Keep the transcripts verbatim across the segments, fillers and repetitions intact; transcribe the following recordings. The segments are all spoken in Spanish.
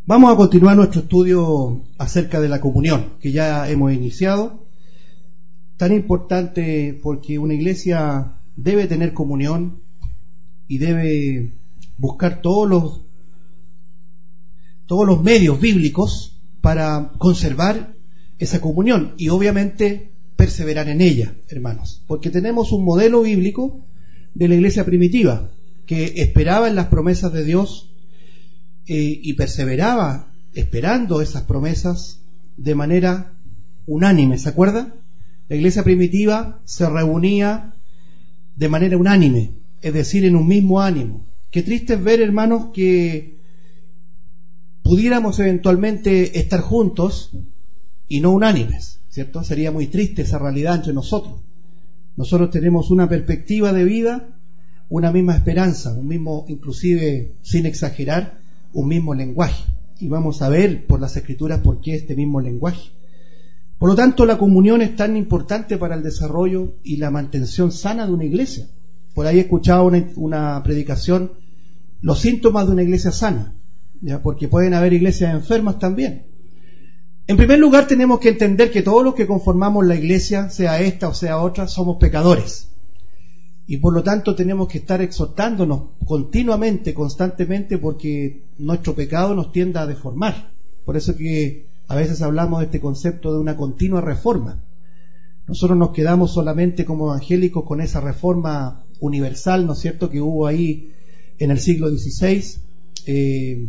Vamos a continuar nuestro estudio acerca de la comunión, que ya hemos iniciado. Tan importante porque una iglesia debe tener comunión y debe buscar todos los, todos los medios bíblicos para conservar esa comunión y obviamente perseverar en ella, hermanos. Porque tenemos un modelo bíblico de la iglesia primitiva que esperaba en las promesas de Dios Eh, y perseveraba esperando esas promesas de manera unánime. ¿Se acuerda? La iglesia primitiva se reunía de manera unánime, es decir, en un mismo ánimo. Qué triste es ver, hermanos, que pudiéramos eventualmente estar juntos y no unánimes, ¿cierto? Sería muy triste esa realidad entre nosotros. Nosotros tenemos una perspectiva de vida, una misma esperanza, un mismo, inclusive sin exagerar, un mismo lenguaje, y vamos a ver por las Escrituras por qué este mismo lenguaje. Por lo tanto, la comunión es tan importante para el desarrollo y la mantención sana de una iglesia. Por ahí he escuchado una, una predicación, los síntomas de una iglesia sana, ¿ya? Porque pueden haber iglesias enfermas también. En primer lugar, tenemos que entender que todos los que conformamos la iglesia, sea esta o sea otra, somos pecadores. Y por lo tanto tenemos que estar exhortándonos continuamente, constantemente, porque nuestro pecado nos tiende a deformar. Por eso que a veces hablamos de este concepto de una continua reforma. Nosotros nos quedamos solamente como evangélicos con esa reforma universal, ¿no es cierto?, que hubo ahí en el siglo dieciséis, eh,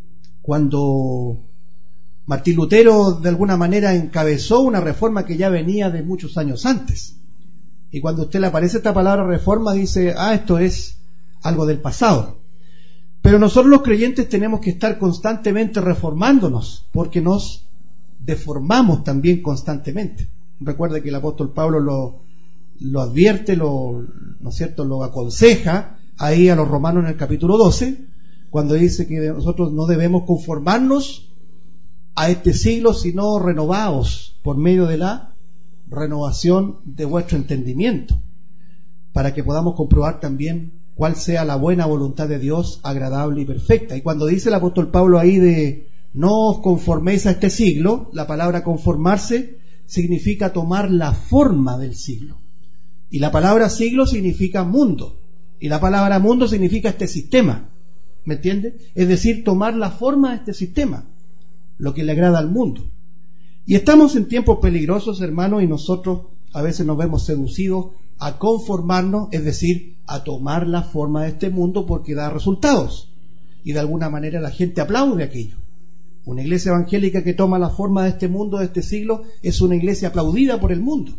cuando Martín Lutero de alguna manera encabezó una reforma que ya venía de muchos años antes. Y cuando a usted le aparece esta palabra reforma, dice, ah, esto es algo del pasado. Pero nosotros los creyentes tenemos que estar constantemente reformándonos, porque nos deformamos también constantemente. Recuerde que el apóstol Pablo lo, lo advierte, lo, ¿no es cierto?, lo aconseja ahí a los romanos en el capítulo doce, cuando dice que nosotros no debemos conformarnos a este siglo, sino renovaos por medio de la renovación de vuestro entendimiento, para que podamos comprobar también cuál sea la buena voluntad de Dios, agradable y perfecta. Y cuando dice el apóstol Pablo ahí de no os conforméis a este siglo, la palabra conformarse significa tomar la forma del siglo, y la palabra siglo significa mundo, y la palabra mundo significa este sistema, ¿me entiende? Es decir, tomar la forma de este sistema, lo que le agrada al mundo. Y estamos en tiempos peligrosos, hermanos, y nosotros a veces nos vemos seducidos a conformarnos, es decir, a tomar la forma de este mundo porque da resultados. Y de alguna manera la gente aplaude aquello. Una iglesia evangélica que toma la forma de este mundo, de este siglo, es una iglesia aplaudida por el mundo.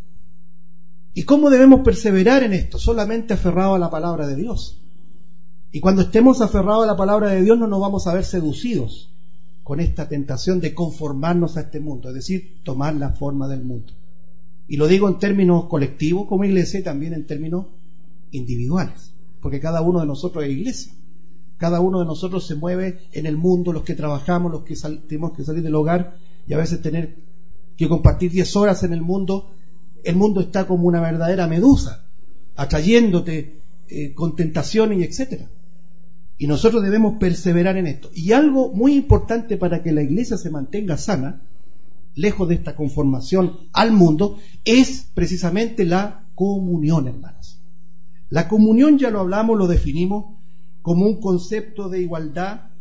¿Y cómo debemos perseverar en esto? Solamente aferrado a la palabra de Dios. Y cuando estemos aferrados a la palabra de Dios no nos vamos a ver seducidos con esta tentación de conformarnos a este mundo, es decir, tomar la forma del mundo. Y lo digo en términos colectivos como iglesia y también en términos individuales, porque cada uno de nosotros es iglesia. Cada uno de nosotros se mueve en el mundo, los que trabajamos, los que sal- tenemos que salir del hogar y a veces tener que compartir diez horas en el mundo. El mundo está como una verdadera medusa, atrayéndote eh, con tentaciones y etcétera. Y nosotros debemos perseverar en esto. Y algo muy importante para que la iglesia se mantenga sana, lejos de esta conformación al mundo, es precisamente la comunión, hermanos. La comunión, ya lo hablamos, lo definimos como un concepto de igualdad,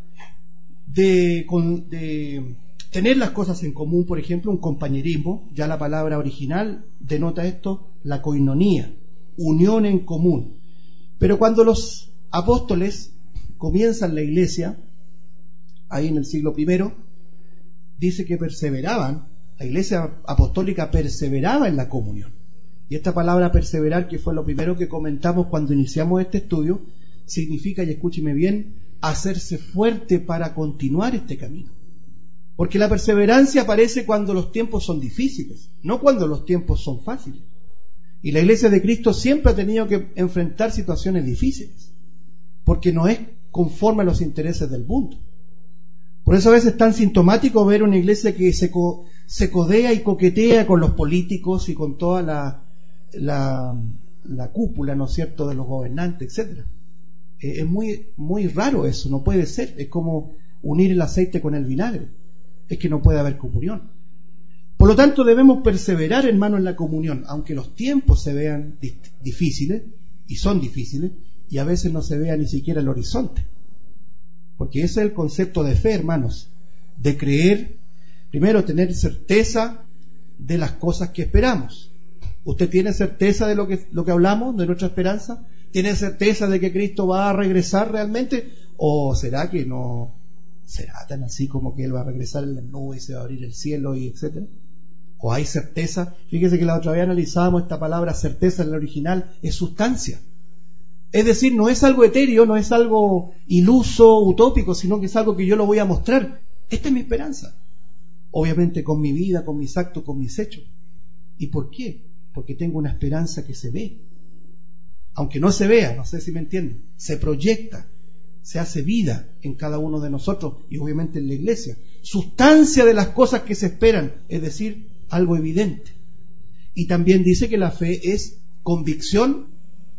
de, de tener las cosas en común, por ejemplo, un compañerismo. Ya la palabra original denota esto, la koinonía, unión en común. Pero cuando los apóstoles comienzan la iglesia, ahí en el siglo primero, dice que perseveraban, la iglesia apostólica perseveraba en la comunión. Y esta palabra perseverar, que fue lo primero que comentamos cuando iniciamos este estudio, significa, y escúcheme bien, hacerse fuerte para continuar este camino. Porque la perseverancia aparece cuando los tiempos son difíciles, no cuando los tiempos son fáciles. Y la iglesia de Cristo siempre ha tenido que enfrentar situaciones difíciles, porque no es conforme a los intereses del mundo. Por eso a veces es tan sintomático ver una iglesia que se, co- se codea y coquetea con los políticos y con toda la, la, la cúpula, ¿no es cierto?, de los gobernantes, etcétera. Eh, es muy, muy raro eso, no puede ser. Es como unir el aceite con el vinagre, es que no puede haber comunión. Por lo tanto, debemos perseverar, hermanos, en la comunión, aunque los tiempos se vean difíciles, y son difíciles, y a veces no se vea ni siquiera el horizonte. Porque ese es el concepto de fe, hermanos, de creer, primero tener certeza de las cosas que esperamos. ¿Usted tiene certeza de lo que, lo que hablamos, de nuestra esperanza? ¿Tiene certeza de que Cristo va a regresar realmente? ¿O será que no será tan así como que Él va a regresar en las nubes y se va a abrir el cielo y etcétera? ¿O hay certeza? Fíjese que la otra vez analizábamos esta palabra certeza en el original, es sustancia. Es decir, no es algo etéreo, no es algo iluso, utópico, sino que es algo que yo lo voy a mostrar. Esta es mi esperanza. Obviamente con mi vida, con mis actos, con mis hechos. ¿Y por qué? Porque tengo una esperanza que se ve. Aunque no se vea, no sé si me entienden, se proyecta, se hace vida en cada uno de nosotros y obviamente en la iglesia. Sustancia de las cosas que se esperan, es decir, algo evidente. Y también dice que la fe es convicción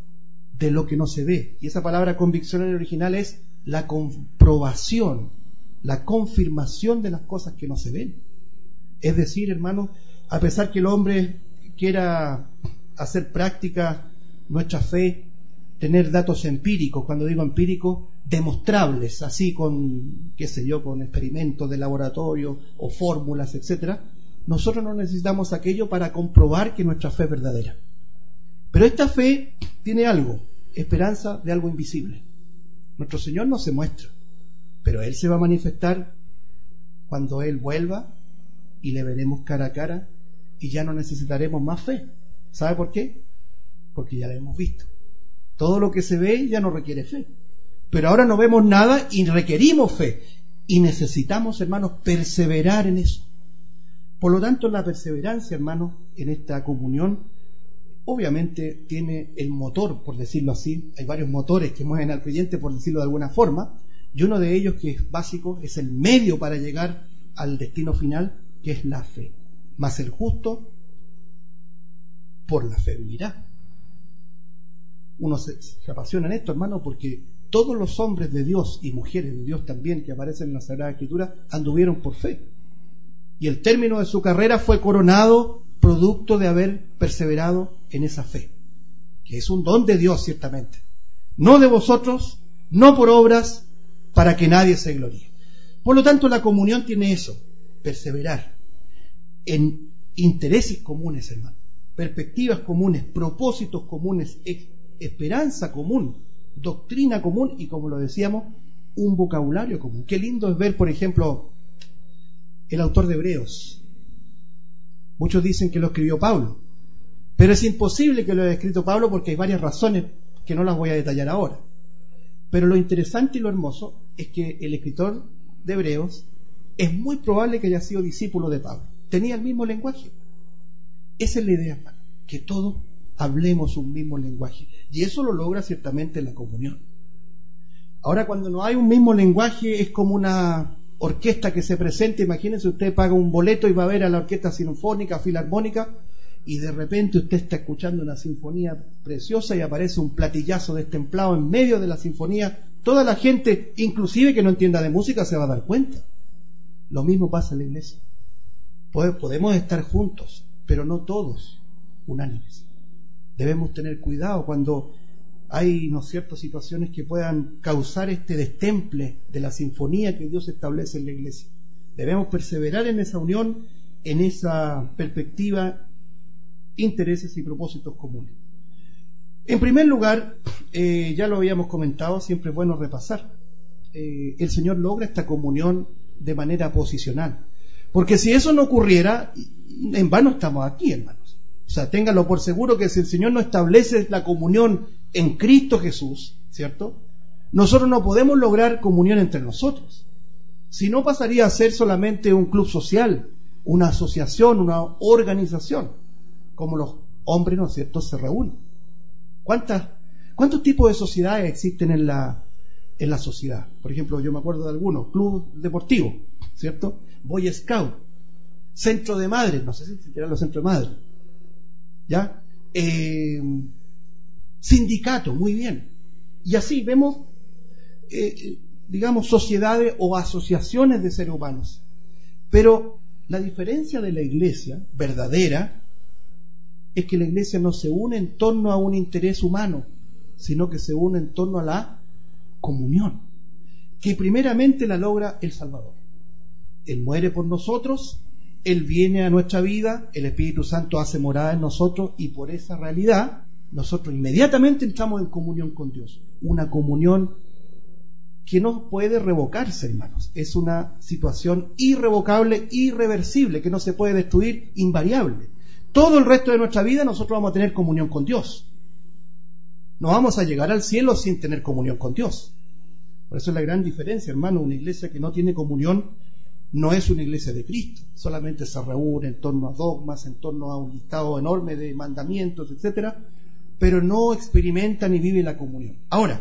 de lo que no se ve. Y esa palabra convicción en el original es la comprobación, la confirmación de las cosas que no se ven. Es decir, hermanos, a pesar que el hombre quiera hacer práctica nuestra fe, tener datos empíricos, cuando digo empíricos, demostrables, así con, qué sé yo, con experimentos de laboratorio o fórmulas, etcétera, nosotros no necesitamos aquello para comprobar que nuestra fe es verdadera. Pero esta fe tiene algo, esperanza de algo invisible. Nuestro Señor no se muestra, pero Él se va a manifestar cuando Él vuelva y le veremos cara a cara y ya no necesitaremos más fe. ¿Sabe por qué? Porque ya la hemos visto. Todo lo que se ve ya no requiere fe. Pero ahora no vemos nada y requerimos fe. Y necesitamos, hermanos, perseverar en eso. Por lo tanto, la perseverancia, hermanos, en esta comunión, obviamente tiene el motor, por decirlo así. Hay varios motores que mueven al creyente, por decirlo de alguna forma. Y uno de ellos, que es básico, es el medio para llegar al destino final, que es la fe. Mas el justo, por la fe vivirá. Uno se, se apasiona en esto, hermano, porque todos los hombres de Dios y mujeres de Dios también que aparecen en la Sagrada Escritura anduvieron por fe. Y el término de su carrera fue coronado producto de haber perseverado en esa fe, que es un don de Dios ciertamente, no de vosotros, no por obras, para que nadie se gloríe. Por lo tanto, la comunión tiene eso, perseverar en intereses comunes, hermano, perspectivas comunes, propósitos comunes, esperanza común, doctrina común y, como lo decíamos, un vocabulario común. Qué lindo es ver, por ejemplo, el autor de Hebreos. Muchos dicen que lo escribió Pablo, pero es imposible que lo haya escrito Pablo porque hay varias razones que no las voy a detallar ahora. Pero lo interesante y lo hermoso es que el escritor de Hebreos es muy probable que haya sido discípulo de Pablo. Tenía el mismo lenguaje. Esa es la idea, hermano, que todos hablemos un mismo lenguaje. Y eso lo logra ciertamente la comunión. Ahora, cuando no hay un mismo lenguaje, es como una orquesta que se presenta. Imagínense, usted paga un boleto y va a ver a la orquesta sinfónica, filarmónica, y de repente usted está escuchando una sinfonía preciosa y aparece un platillazo destemplado en medio de la sinfonía. Toda la gente, inclusive que no entienda de música, se va a dar cuenta. Lo mismo pasa en la iglesia. Podemos estar juntos, pero no todos unánimes. Debemos tener cuidado cuando hay, ¿no es cierto?, situaciones que puedan causar este destemple de la sinfonía que Dios establece en la iglesia. Debemos perseverar en esa unión, en esa perspectiva, intereses y propósitos comunes. En primer lugar, eh, ya lo habíamos comentado, siempre es bueno repasar. Eh, el Señor logra esta comunión de manera posicional. Porque si eso no ocurriera, en vano estamos aquí, hermanos. O sea, ténganlo por seguro que si el Señor no establece la comunión en Cristo Jesús, ¿cierto?, nosotros no podemos lograr comunión entre nosotros. Si no, pasaría a ser solamente un club social, una asociación, una organización, como los hombres, ¿no es cierto?, se reúnen. ¿Cuántas, ¿Cuántos tipos de sociedades existen en la, en la sociedad? Por ejemplo, yo me acuerdo de algunos, club deportivo, ¿cierto?, Boy Scout, centro de madres, no sé si existirán los centros de madres, ¿ya? Eh, sindicato, muy bien. Y así vemos, eh, digamos, sociedades o asociaciones de seres humanos. Pero la diferencia de la iglesia verdadera es que la iglesia no se une en torno a un interés humano, sino que se une en torno a la comunión, que primeramente la logra el Salvador. Él muere por nosotros, Él viene a nuestra vida, el Espíritu Santo hace morada en nosotros, y por esa realidad nosotros inmediatamente entramos en comunión con Dios. Una comunión que no puede revocarse, hermanos. Es una situación irrevocable, irreversible, que no se puede destruir, invariable. Todo el resto de nuestra vida nosotros vamos a tener comunión con Dios. No vamos a llegar al cielo sin tener comunión con Dios. Por eso es la gran diferencia, hermano. Una iglesia que no tiene comunión no es una iglesia de Cristo. Solamente se reúne en torno a dogmas, en torno a un listado enorme de mandamientos, etcétera, pero no experimenta ni vive la comunión. Ahora,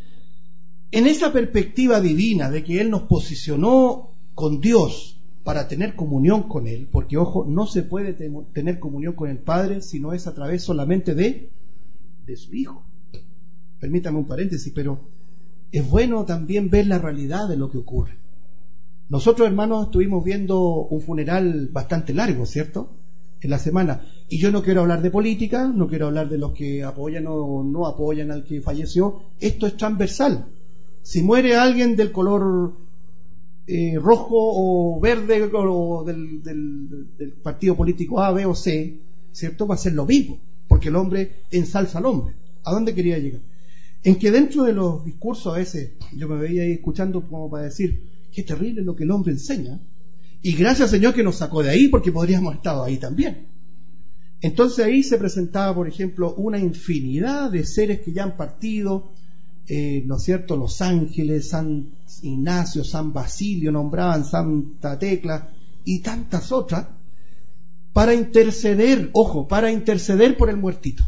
en esa perspectiva divina de que Él nos posicionó con Dios para tener comunión con Él, porque ojo, no se puede te- tener comunión con el Padre si no es a través solamente de, de su Hijo. Permítame un paréntesis, pero es bueno también ver la realidad de lo que ocurre. Nosotros, hermanos, estuvimos viendo un funeral bastante largo, ¿cierto?, en la semana. Y yo no quiero hablar de política, no quiero hablar de los que apoyan o no apoyan al que falleció. Esto es transversal. Si muere alguien del color eh, rojo o verde o del, del, del partido político A, B o C, ¿cierto?, va a ser lo mismo, porque el hombre ensalza al hombre. ¿A dónde quería llegar? En que dentro de los discursos a veces yo me veía ahí escuchando como para decir, qué terrible lo que el hombre enseña, y gracias Señor que nos sacó de ahí, porque podríamos haber estado ahí también. Entonces ahí se presentaba, por ejemplo, una infinidad de seres que ya han partido, eh, ¿no es cierto?, los ángeles, San Ignacio, San Basilio, nombraban Santa Tecla y tantas otras, para interceder, ojo, para interceder por el muertito.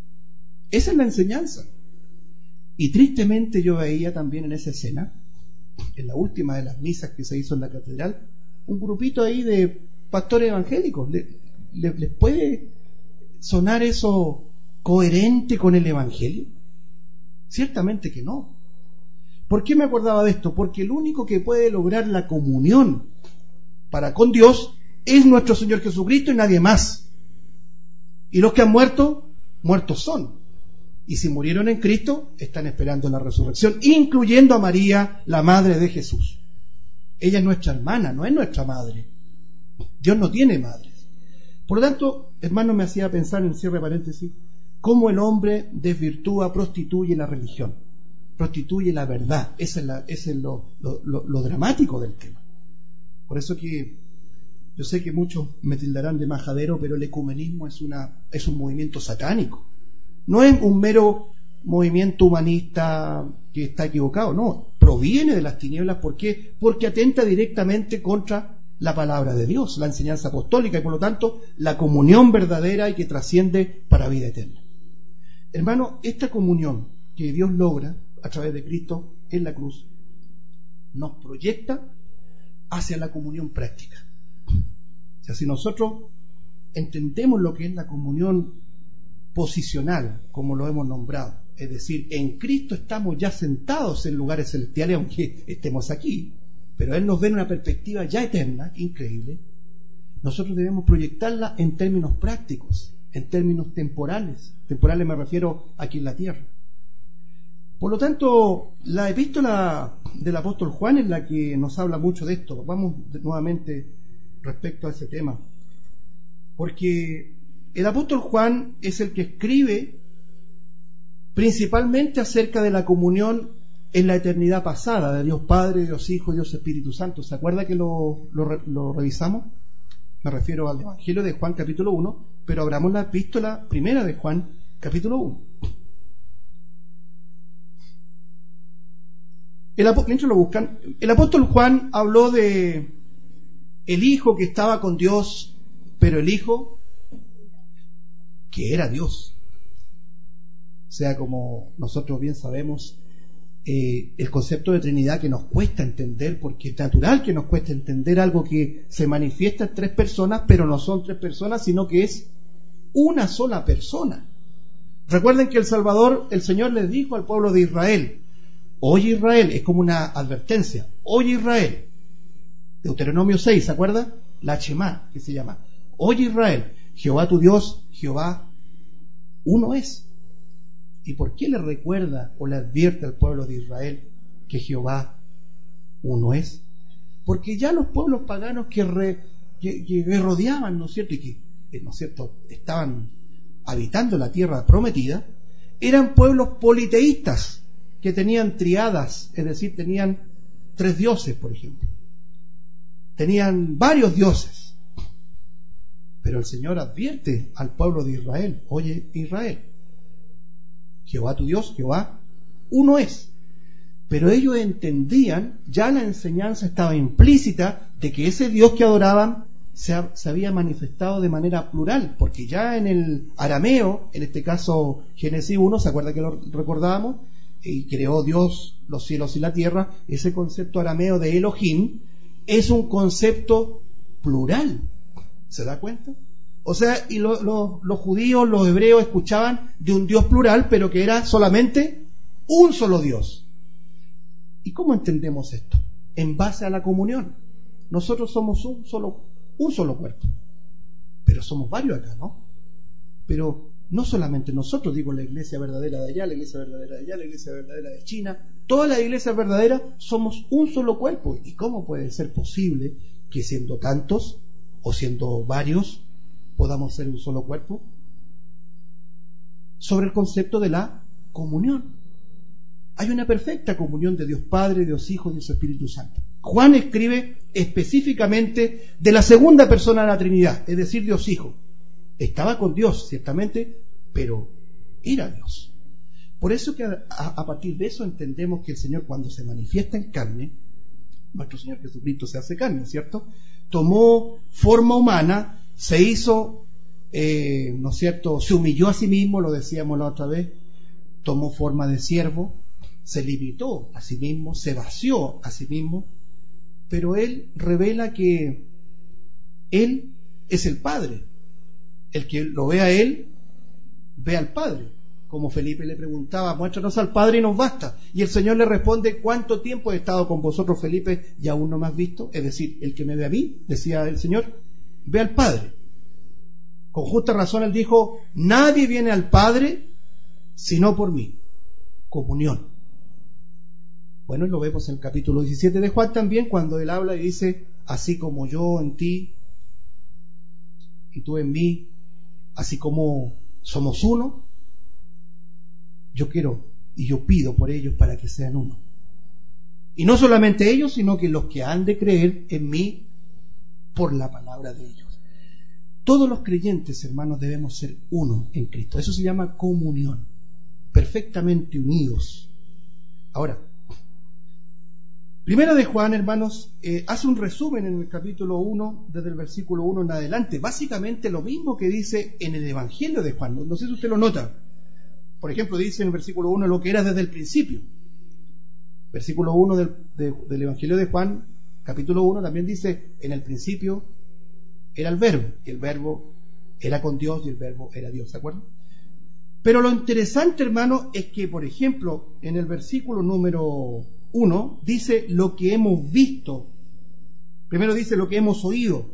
Esa es la enseñanza. Y tristemente yo veía también en esa escena, en la última de las misas que se hizo en la catedral, un grupito ahí de pastores evangélicos. ¿Le, le, ¿Les puede sonar eso coherente con el Evangelio? Ciertamente que no. ¿Por qué me acordaba de esto? Porque el único que puede lograr la comunión para con Dios es nuestro Señor Jesucristo y nadie más. Y los que han muerto, muertos son. Y si murieron en Cristo, están esperando la resurrección, incluyendo a María, la madre de Jesús. Ella es nuestra hermana, no es nuestra madre. Dios no tiene madres. Por lo tanto, hermano, me hacía pensar, en cierre de paréntesis, cómo el hombre desvirtúa, prostituye la religión, prostituye la verdad. Ese es, la, ese es lo, lo, lo, lo dramático del tema. Por eso que yo sé que muchos me tildarán de majadero, pero el ecumenismo es, una, es un movimiento satánico. No es un mero movimiento humanista que está equivocado, no, proviene de las tinieblas. ¿Por qué? Porque atenta directamente contra la palabra de Dios, la enseñanza apostólica, y por lo tanto la comunión verdadera y que trasciende para vida eterna. Hermano, esta comunión que Dios logra a través de Cristo en la cruz nos proyecta hacia la comunión práctica. O sea, si nosotros entendemos lo que es la comunión posicional, como lo hemos nombrado, es decir, en Cristo estamos ya sentados en lugares celestiales, aunque estemos aquí, pero Él nos ve en una perspectiva ya eterna, increíble. Nosotros debemos proyectarla en términos prácticos, en términos temporales. Temporales me refiero aquí en la tierra. Por lo tanto, la epístola del apóstol Juan es la que nos habla mucho de esto. Vamos nuevamente respecto a ese tema, porque el apóstol Juan es el que escribe principalmente acerca de la comunión en la eternidad pasada, de Dios Padre, Dios Hijo, Dios Espíritu Santo. ¿Se acuerda que lo, lo, lo revisamos? Me refiero al Evangelio de Juan capítulo uno, pero abramos la epístola primera de Juan capítulo uno. El, mientras lo buscan, el apóstol Juan habló de el Hijo que estaba con Dios, pero el Hijo que era Dios. O sea, como nosotros bien sabemos, eh, el concepto de Trinidad que nos cuesta entender, porque es natural que nos cueste entender algo que se manifiesta en tres personas, pero no son tres personas, sino que es una sola persona. Recuerden que el Salvador, el Señor les dijo al pueblo de Israel, Oye Israel, es como una advertencia. Oye Israel. Deuteronomio seis, ¿se acuerda? La Shemá, que se llama. Oye Israel, Jehová tu Dios, Jehová uno es. ¿Y por qué le recuerda o le advierte al pueblo de Israel que Jehová uno es? Porque ya los pueblos paganos que, re, que, que rodeaban, ¿no es cierto? Y que, ¿no es cierto?, estaban habitando la tierra prometida, eran pueblos politeístas que tenían triadas, es decir, tenían tres dioses, por ejemplo. Tenían varios dioses. Pero el Señor advierte al pueblo de Israel: oye Israel, Jehová tu Dios, Jehová uno es. Pero ellos entendían, ya la enseñanza estaba implícita de que ese Dios que adoraban se, ha, se había manifestado de manera plural, porque ya en el arameo, en este caso Génesis uno, ¿se acuerda que lo recordábamos? Y creó Dios los cielos y la tierra. Ese concepto arameo de Elohim es un concepto plural. ¿Se da cuenta? O sea, y lo, lo, los judíos, los hebreos escuchaban de un Dios plural, pero que era solamente un solo Dios. ¿Y cómo entendemos esto? En base a la comunión. Nosotros somos un solo, un solo cuerpo, pero somos varios acá, ¿no? Pero no solamente nosotros, digo, la iglesia verdadera de allá, la iglesia verdadera de allá, la iglesia verdadera de China, todas las iglesias verdaderas somos un solo cuerpo. ¿Y cómo puede ser posible que siendo tantos o siendo varios podamos ser un solo cuerpo? Sobre el concepto de la comunión. Hay una perfecta comunión de Dios Padre, Dios Hijo y Dios Espíritu Santo. Juan escribe específicamente de la segunda persona de la Trinidad, es decir, Dios Hijo. Estaba con Dios, ciertamente, pero era Dios. Por eso que a, a partir de eso entendemos que el Señor, cuando se manifiesta en carne, nuestro Señor Jesucristo se hace carne, ¿cierto? Tomó forma humana, se hizo, eh, ¿no es cierto?, se humilló a sí mismo, lo decíamos la otra vez, tomó forma de siervo, se limitó a sí mismo, se vació a sí mismo, pero Él revela que Él es el Padre. El que lo ve a Él, ve al Padre. Como Felipe le preguntaba: muéstranos al Padre y nos basta. Y el Señor le responde: ¿cuánto tiempo he estado con vosotros, Felipe, y aún no me has visto? Es decir, el que me ve a mí, decía el Señor, ve al Padre. Con justa razón Él dijo: nadie viene al Padre sino por mí. Comunión. Bueno, lo vemos en el capítulo diecisiete de Juan también, cuando Él habla y dice: así como yo en ti y tú en mí, así como somos uno, yo quiero y yo pido por ellos para que sean uno. Y no solamente ellos, sino que los que han de creer en mí por la palabra de ellos. Todos los creyentes, hermanos, debemos ser uno en Cristo. Eso se llama comunión, perfectamente unidos. Ahora, Primera de Juan, hermanos, eh, hace un resumen en el capítulo uno, desde el versículo uno en adelante, básicamente lo mismo que dice en el Evangelio de Juan. No sé si usted lo nota. Por ejemplo, dice en el versículo uno lo que era desde el principio. Versículo uno del, de, del Evangelio de Juan, capítulo uno, también dice: en el principio era el Verbo, y el Verbo era con Dios, y el Verbo era Dios. ¿Se acuerdan? Pero lo interesante, hermano, es que, por ejemplo, en el versículo número uno dice lo que hemos visto. Primero dice lo que hemos oído,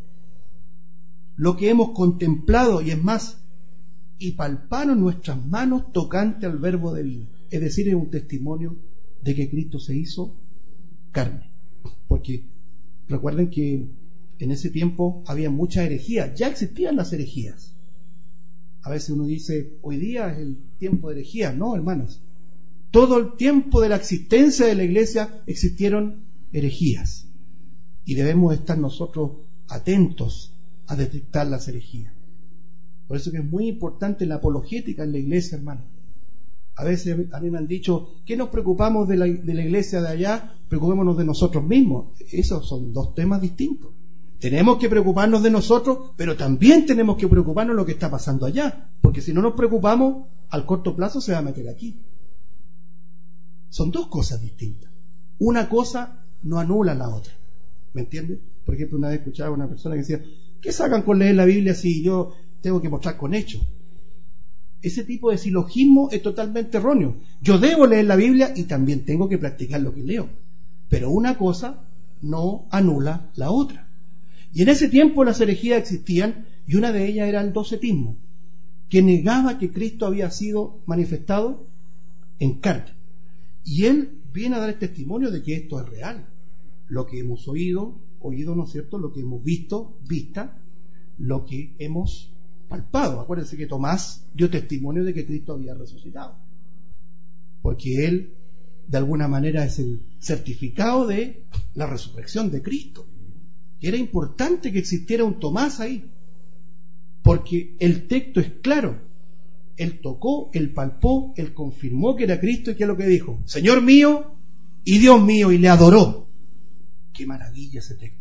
lo que hemos contemplado, y es más, y palparon nuestras manos tocante al Verbo de vida. Es decir, es un testimonio de que Cristo se hizo carne. Porque recuerden que en ese tiempo había mucha herejía, ya existían las herejías. A veces uno dice: hoy día es el tiempo de herejía. No, hermanos, todo el tiempo de la existencia de la iglesia existieron herejías, y debemos estar nosotros atentos a detectar las herejías. Por eso que es muy importante la apologética en la iglesia, hermano. A veces a mí me han dicho: ¿qué nos preocupamos de la, de la iglesia de allá? Preocupémonos de nosotros mismos. Esos son dos temas distintos. Tenemos que preocuparnos de nosotros, pero también tenemos que preocuparnos de lo que está pasando allá, porque si no nos preocupamos, al corto plazo se va a meter aquí. Son dos cosas distintas. Una cosa no anula la otra. ¿Me entiendes? Por ejemplo, una vez escuchaba a una persona que decía: ¿qué sacan con leer la Biblia si yo tengo que mostrar con hechos? Ese tipo de silogismo es totalmente erróneo. Yo debo leer la Biblia y también tengo que practicar lo que leo. Pero una cosa no anula la otra. Y en ese tiempo las herejías existían, y una de ellas era el docetismo, que negaba que Cristo había sido manifestado en carne. Y él viene a dar el testimonio de que esto es real. Lo que hemos oído, oído, ¿no es cierto? Lo que hemos visto, vista, lo que hemos palpado. Acuérdense que Tomás dio testimonio de que Cristo había resucitado, porque él de alguna manera es el certificado de la resurrección de Cristo. Y era importante que existiera un Tomás ahí, porque el texto es claro. Él tocó, él palpó, él confirmó que era Cristo, y ¿qué es lo que dijo? Señor mío y Dios mío, y le adoró. Qué maravilla ese texto.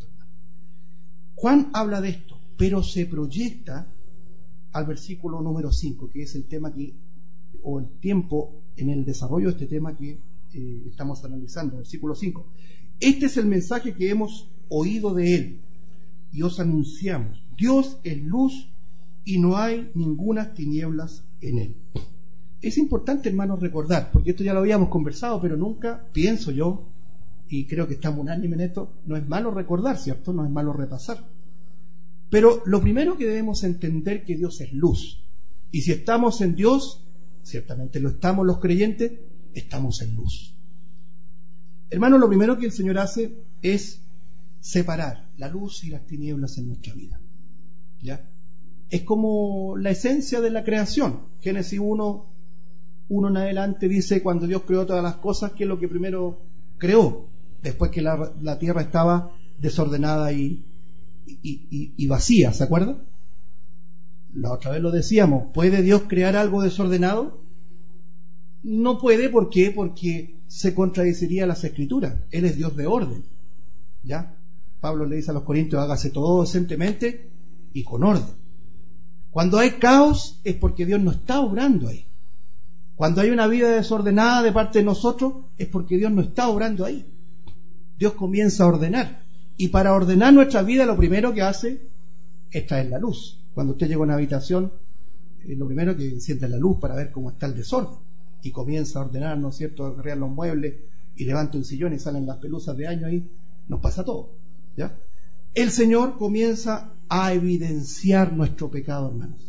Juan habla de esto, pero se proyecta al versículo número cinco, que es el tema que, o el tiempo en el desarrollo de este tema que eh, estamos analizando, versículo cinco. Este es el mensaje que hemos oído de él y os anunciamos: Dios es luz y no hay ninguna tinieblas en él. Es importante, hermanos, recordar, porque esto ya lo habíamos conversado, pero nunca, pienso yo, y creo que estamos unánimes en esto, no es malo recordar, ¿cierto? No es malo repasar. Pero lo primero que debemos entender que Dios es luz. Y si estamos en Dios, ciertamente lo estamos los creyentes, estamos en luz. Hermanos, lo primero que el Señor hace es separar la luz y las tinieblas en nuestra vida. ¿Ya? Es como la esencia de la creación. Génesis uno, uno en adelante dice, cuando Dios creó todas las cosas, ¿qué es lo que primero creó? Después que la, la tierra estaba desordenada y, y, y, y vacía, ¿se acuerdan? La otra vez lo decíamos, ¿puede Dios crear algo desordenado? No puede, ¿por qué? Porque se contradeciría las Escrituras. Él es Dios de orden. ¿Ya? Pablo le dice a los Corintios, hágase todo decentemente y con orden. Cuando hay caos es porque Dios no está obrando ahí. Cuando hay una vida desordenada de parte de nosotros es porque Dios no está obrando ahí. Dios comienza a ordenar. Y para ordenar nuestra vida lo primero que hace es traer la luz. Cuando usted llega a una habitación, eh, lo primero que enciende la luz para ver cómo está el desorden. Y comienza a ordenar, ¿no es cierto?, a arreglar los muebles, y levanta un sillón y salen las pelusas de año ahí. Nos pasa todo. ¿Ya? El Señor comienza a evidenciar nuestro pecado, hermanos.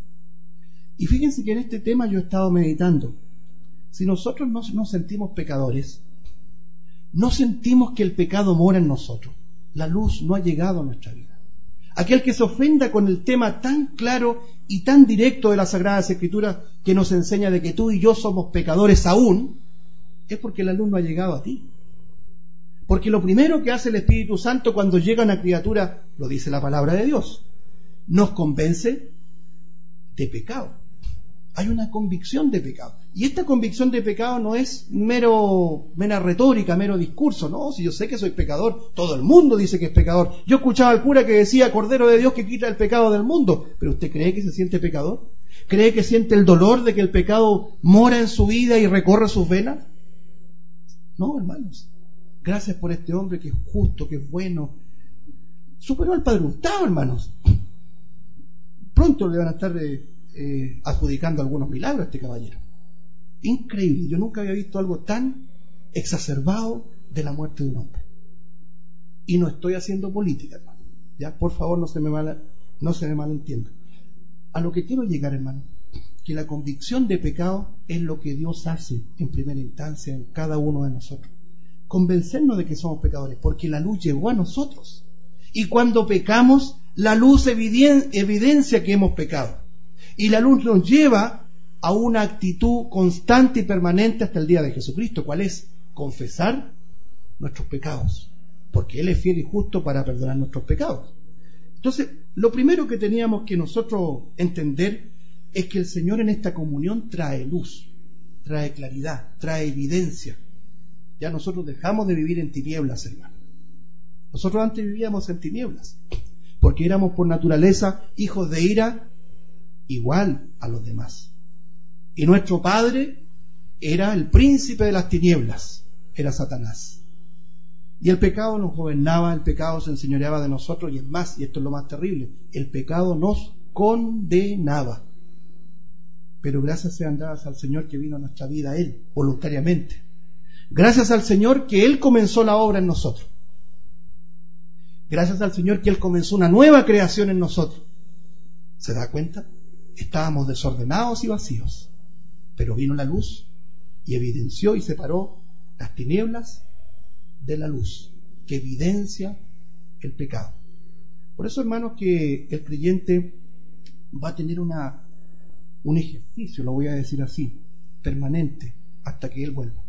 Y fíjense que en este tema yo he estado meditando. Si nosotros no nos sentimos pecadores, no sentimos que el pecado mora en nosotros, la luz no ha llegado a nuestra vida. Aquel que se ofenda con el tema tan claro y tan directo de las Sagradas Escrituras, que nos enseña de que tú y yo somos pecadores aún, es porque la luz no ha llegado a ti. Porque lo primero que hace el Espíritu Santo cuando llega una criatura, lo dice la palabra de Dios, nos convence de pecado. Hay una convicción de pecado. Y esta convicción de pecado no es mero, mera retórica, mero discurso. No, si yo sé que soy pecador, todo el mundo dice que es pecador. Yo escuchaba al cura que decía, Cordero de Dios que quita el pecado del mundo. ¿Pero usted cree que se siente pecador? ¿Cree que siente el dolor de que el pecado mora en su vida y recorre sus venas? No, hermanos. Gracias por este hombre que es justo, que es bueno. Superó al Padre Hurtado, hermanos. Pronto le van a estar eh, eh, adjudicando algunos milagros a este caballero. Increíble. Yo nunca había visto algo tan exacerbado de la muerte de un hombre. Y no estoy haciendo política, hermano. Ya, por favor, no se me mal, no se me malentienda. A lo que quiero llegar, hermano, que la convicción de pecado es lo que Dios hace en primera instancia en cada uno de nosotros. Convencernos de que somos pecadores, porque la luz llegó a nosotros. Y cuando pecamos, la luz evidencia que hemos pecado. Y la luz nos lleva a una actitud constante y permanente hasta el día de Jesucristo. ¿Cuál es? Confesar nuestros pecados, porque Él es fiel y justo para perdonar nuestros pecados. Entonces, lo primero que teníamos que nosotros entender es que el Señor en esta comunión trae luz, trae claridad, trae evidencia. Ya nosotros dejamos de vivir en tinieblas, hermano. Nosotros antes vivíamos en tinieblas, porque éramos por naturaleza hijos de ira igual a los demás. Y nuestro padre era el príncipe de las tinieblas, era Satanás. Y el pecado nos gobernaba, el pecado se enseñoreaba de nosotros, y es más, y esto es lo más terrible, el pecado nos condenaba. pero gracias sean dadas al Señor que vino a nuestra vida, Él, voluntariamente. Gracias al Señor que Él comenzó la obra en nosotros. Gracias al Señor que Él comenzó una nueva creación en nosotros. ¿Se da cuenta? Estábamos desordenados y vacíos, pero vino la luz y evidenció y separó las tinieblas de la luz, que evidencia el pecado. Por eso, hermanos, que el creyente va a tener una, un ejercicio, lo voy a decir así, permanente, hasta que Él vuelva.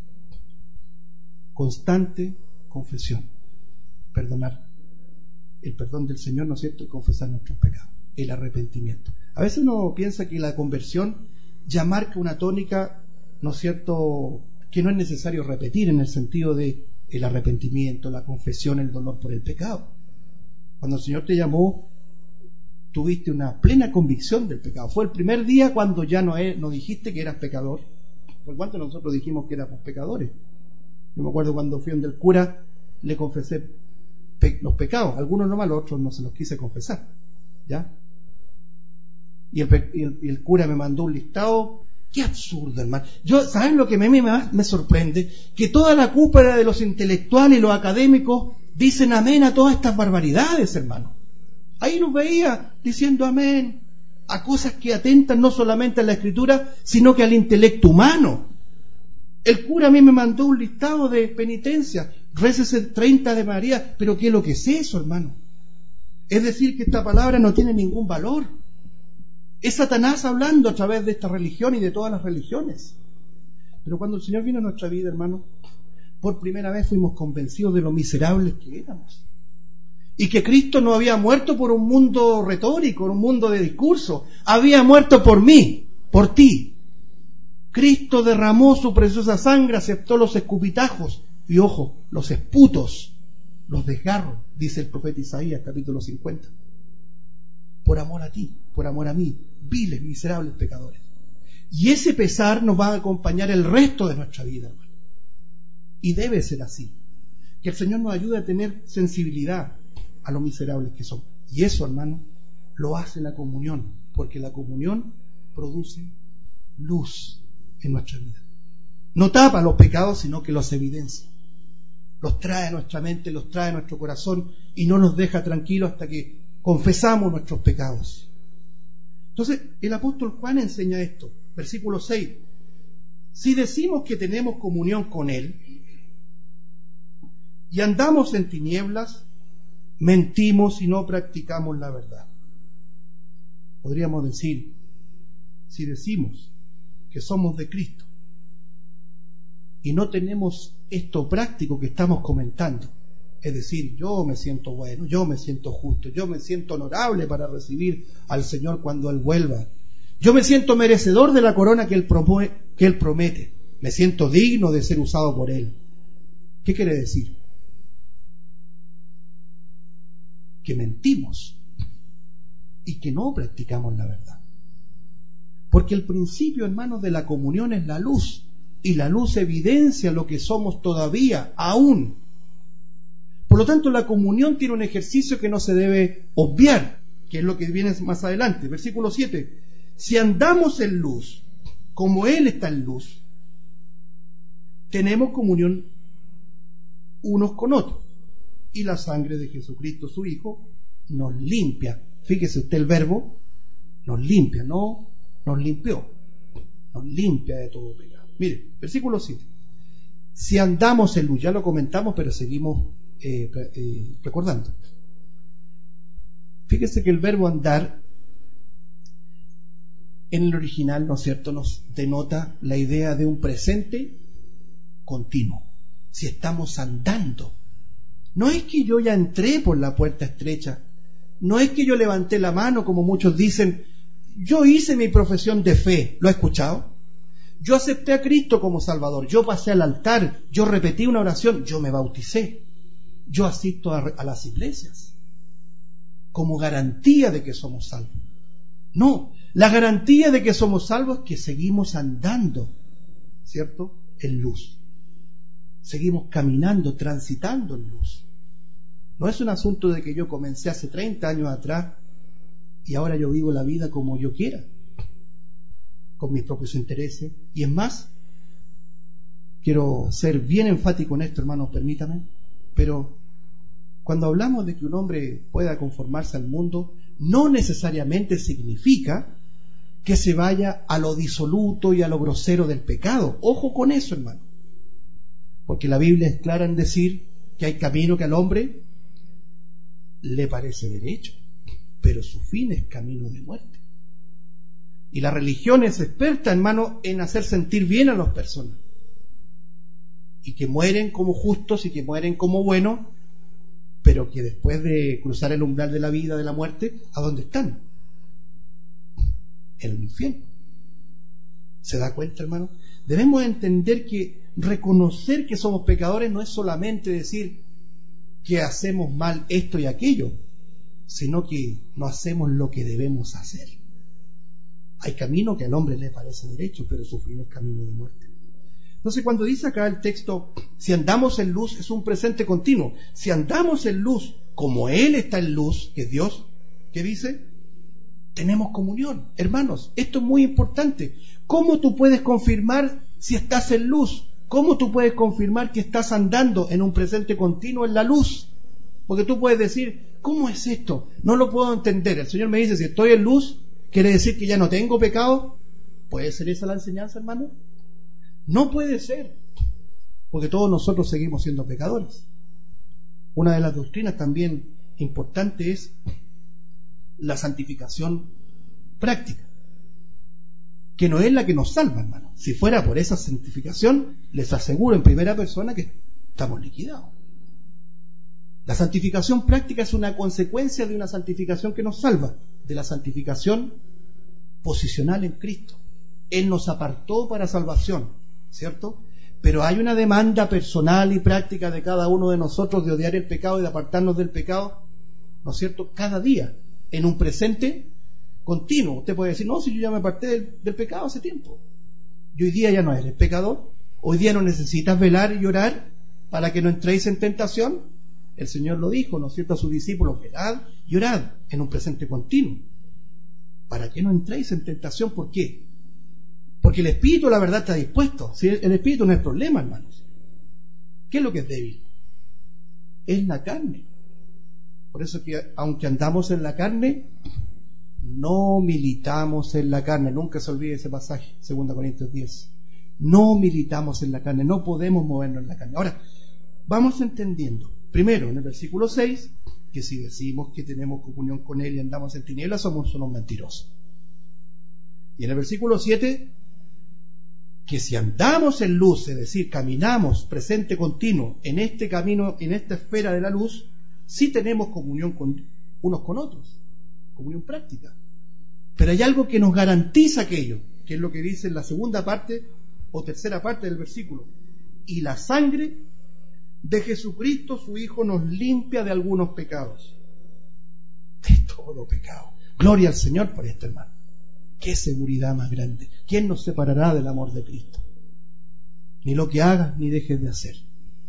Constante confesión, perdonar, el perdón del Señor, ¿no es cierto?, y confesar nuestros pecados, el arrepentimiento. A veces uno piensa que la conversión ya marca una tónica, ¿no es cierto?, que no es necesario repetir, en el sentido de el arrepentimiento, la confesión, el dolor por el pecado. Cuando el Señor te llamó, tuviste una plena convicción del pecado. Fue el primer día cuando ya no, es, no dijiste que eras pecador. ¿Por cuánto nosotros dijimos que éramos pecadores? Yo me acuerdo cuando fui donde el cura, le confesé pe- los pecados, algunos nomás, los otros no se los quise confesar, ¿ya? Y el, y el, y el cura me mandó un listado. Qué absurdo, hermano. Yo, ¿saben lo que a mí me, me sorprende? Que toda la cúpula de los intelectuales y los académicos dicen amén a todas estas barbaridades, hermano. Ahí los veía diciendo amén a cosas que atentan no solamente a la Escritura, sino que al intelecto humano. El cura a mí me mandó un listado de penitencias, récese treinta de María, pero ¿qué es lo que es eso, hermano? Es decir, que esta palabra no tiene ningún valor. Es Satanás hablando a través de esta religión y de todas las religiones. Pero cuando el Señor vino a nuestra vida, hermano, por primera vez fuimos convencidos de lo miserables que éramos. Y que Cristo no había muerto por un mundo retórico, un mundo de discurso. Había muerto por mí, por ti. Cristo derramó su preciosa sangre, aceptó los escupitajos y, ojo, los esputos, los desgarros, dice el profeta Isaías, capítulo cincuenta. Por amor a ti, por amor a mí, viles, miserables pecadores. Y ese pesar nos va a acompañar el resto de nuestra vida, hermano. Y debe ser así. Que el Señor nos ayude a tener sensibilidad a lo miserables que somos. Y eso, hermano, lo hace la comunión, porque la comunión produce luz en nuestra vida. No tapa los pecados, sino que los evidencia. Los trae a nuestra mente, los trae a nuestro corazón y no nos deja tranquilos hasta que confesamos nuestros pecados. Entonces, el apóstol Juan enseña esto, versículo seis. Si decimos que tenemos comunión con Él y andamos en tinieblas, mentimos y no practicamos la verdad. Podríamos decir, si decimos que somos de Cristo y no tenemos esto práctico que estamos comentando, es decir, yo me siento bueno, yo me siento justo, yo me siento honorable para recibir al Señor cuando Él vuelva, yo me siento merecedor de la corona que Él, promueve, que Él promete, me siento digno de ser usado por Él. ¿Qué quiere decir? Que mentimos y que no practicamos la verdad. Porque el principio, hermanos, de la comunión es la luz, y la luz evidencia lo que somos todavía, aún. Por lo tanto, la comunión tiene un ejercicio que no se debe obviar, que es lo que viene más adelante. Versículo siete. Si andamos en luz, como Él está en luz, tenemos comunión unos con otros. Y la sangre de Jesucristo, su Hijo, nos limpia. Fíjese usted el verbo, nos limpia, no nos limpió, nos limpia de todo pecado. Mire, versículo siete. Si andamos en luz, ya lo comentamos, pero seguimos eh, eh, recordando. Fíjese que el verbo andar en el original, ¿no es cierto?, nos denota la idea de un presente continuo. Si estamos andando, no es que yo ya entré por la puerta estrecha, no es que yo levanté la mano como muchos dicen, yo hice mi profesión de fe, ¿lo ha escuchado? Yo acepté a Cristo como Salvador, yo pasé al altar, yo repetí una oración, yo me bauticé, yo asisto a, a las iglesias como garantía de que somos salvos. No, la garantía de que somos salvos es que seguimos andando, ¿cierto?, en luz. Seguimos caminando, transitando en luz. No es un asunto de que yo comencé hace treinta años atrás y ahora yo vivo la vida como yo quiera. con mis propios intereses. Y es más, quiero ser bien enfático en esto, hermanos, permítame, pero cuando hablamos de que un hombre pueda conformarse al mundo, no necesariamente significa que se vaya a lo disoluto y a lo grosero del pecado. Ojo con eso, hermano, porque la Biblia es clara en decir que hay camino que al hombre le parece derecho, pero su fin es camino de muerte. Y la religión es experta, hermano, en hacer sentir bien a las personas, y que mueren como justos y que mueren como buenos, pero que después de cruzar el umbral de la vida, de la muerte, ¿a dónde están? En el infierno. ¿Se da cuenta, hermano? Debemos entender que reconocer que somos pecadores no es solamente decir que hacemos mal esto y aquello, sino que no hacemos lo que debemos hacer. Hay camino que al hombre le parece derecho, pero su fin es camino de muerte. Entonces, cuando dice acá el texto, si andamos en luz, es un presente continuo. Si andamos en luz, como Él está en luz, que es Dios, ¿qué dice? Tenemos comunión. Hermanos, esto es muy importante. ¿Cómo tú puedes confirmar si estás en luz? ¿Cómo tú puedes confirmar que estás andando en un presente continuo en la luz? Porque tú puedes decir, ¿cómo es esto? No lo puedo entender. El Señor me dice, si estoy en luz, ¿quiere decir que ya no tengo pecado? ¿Puede ser esa la enseñanza, hermano? No puede ser, porque todos nosotros seguimos siendo pecadores. Una de las doctrinas también importantes es la santificación práctica, que no es la que nos salva, hermano. Si fuera por esa santificación, les aseguro en primera persona que estamos liquidados. La santificación práctica es una consecuencia de una santificación que nos salva, de la santificación posicional en Cristo. Él nos apartó para salvación, ¿cierto? Pero hay una demanda personal y práctica de cada uno de nosotros de odiar el pecado y de apartarnos del pecado, ¿no es cierto? Cada día, en un presente continuo. Usted puede decir, no, si yo ya me aparté del, del pecado hace tiempo. Y hoy día ya no eres pecador. Hoy día no necesitas velar y orar para que no entréis en tentación. El Señor lo dijo, ¿no es cierto?, a sus discípulos, velad y orad en un presente continuo. ¿Para que no entréis en tentación? ¿Por qué? Porque el espíritu, la verdad, está dispuesto. Si el espíritu no es problema, hermanos. ¿Qué es lo que es débil? Es la carne. Por eso que aunque andamos en la carne, no militamos en la carne. Nunca se olvide ese pasaje, segunda Corintios diez. No militamos en la carne, no podemos movernos en la carne. Ahora, vamos entendiendo. Primero, en el versículo seis, que si decimos que tenemos comunión con Él y andamos en tinieblas, somos unos mentirosos. Y en el versículo siete, que si andamos en luz, es decir, caminamos presente continuo en este camino, en esta esfera de la luz, sí tenemos comunión con unos con otros, comunión práctica. Pero hay algo que nos garantiza aquello, que es lo que dice en la segunda parte o tercera parte del versículo. Y la sangre de Jesucristo, su Hijo, nos limpia de algunos pecados. De todo pecado. Gloria al Señor por esto, hermano. Qué seguridad más grande. ¿Quién nos separará del amor de Cristo? Ni lo que hagas ni dejes de hacer.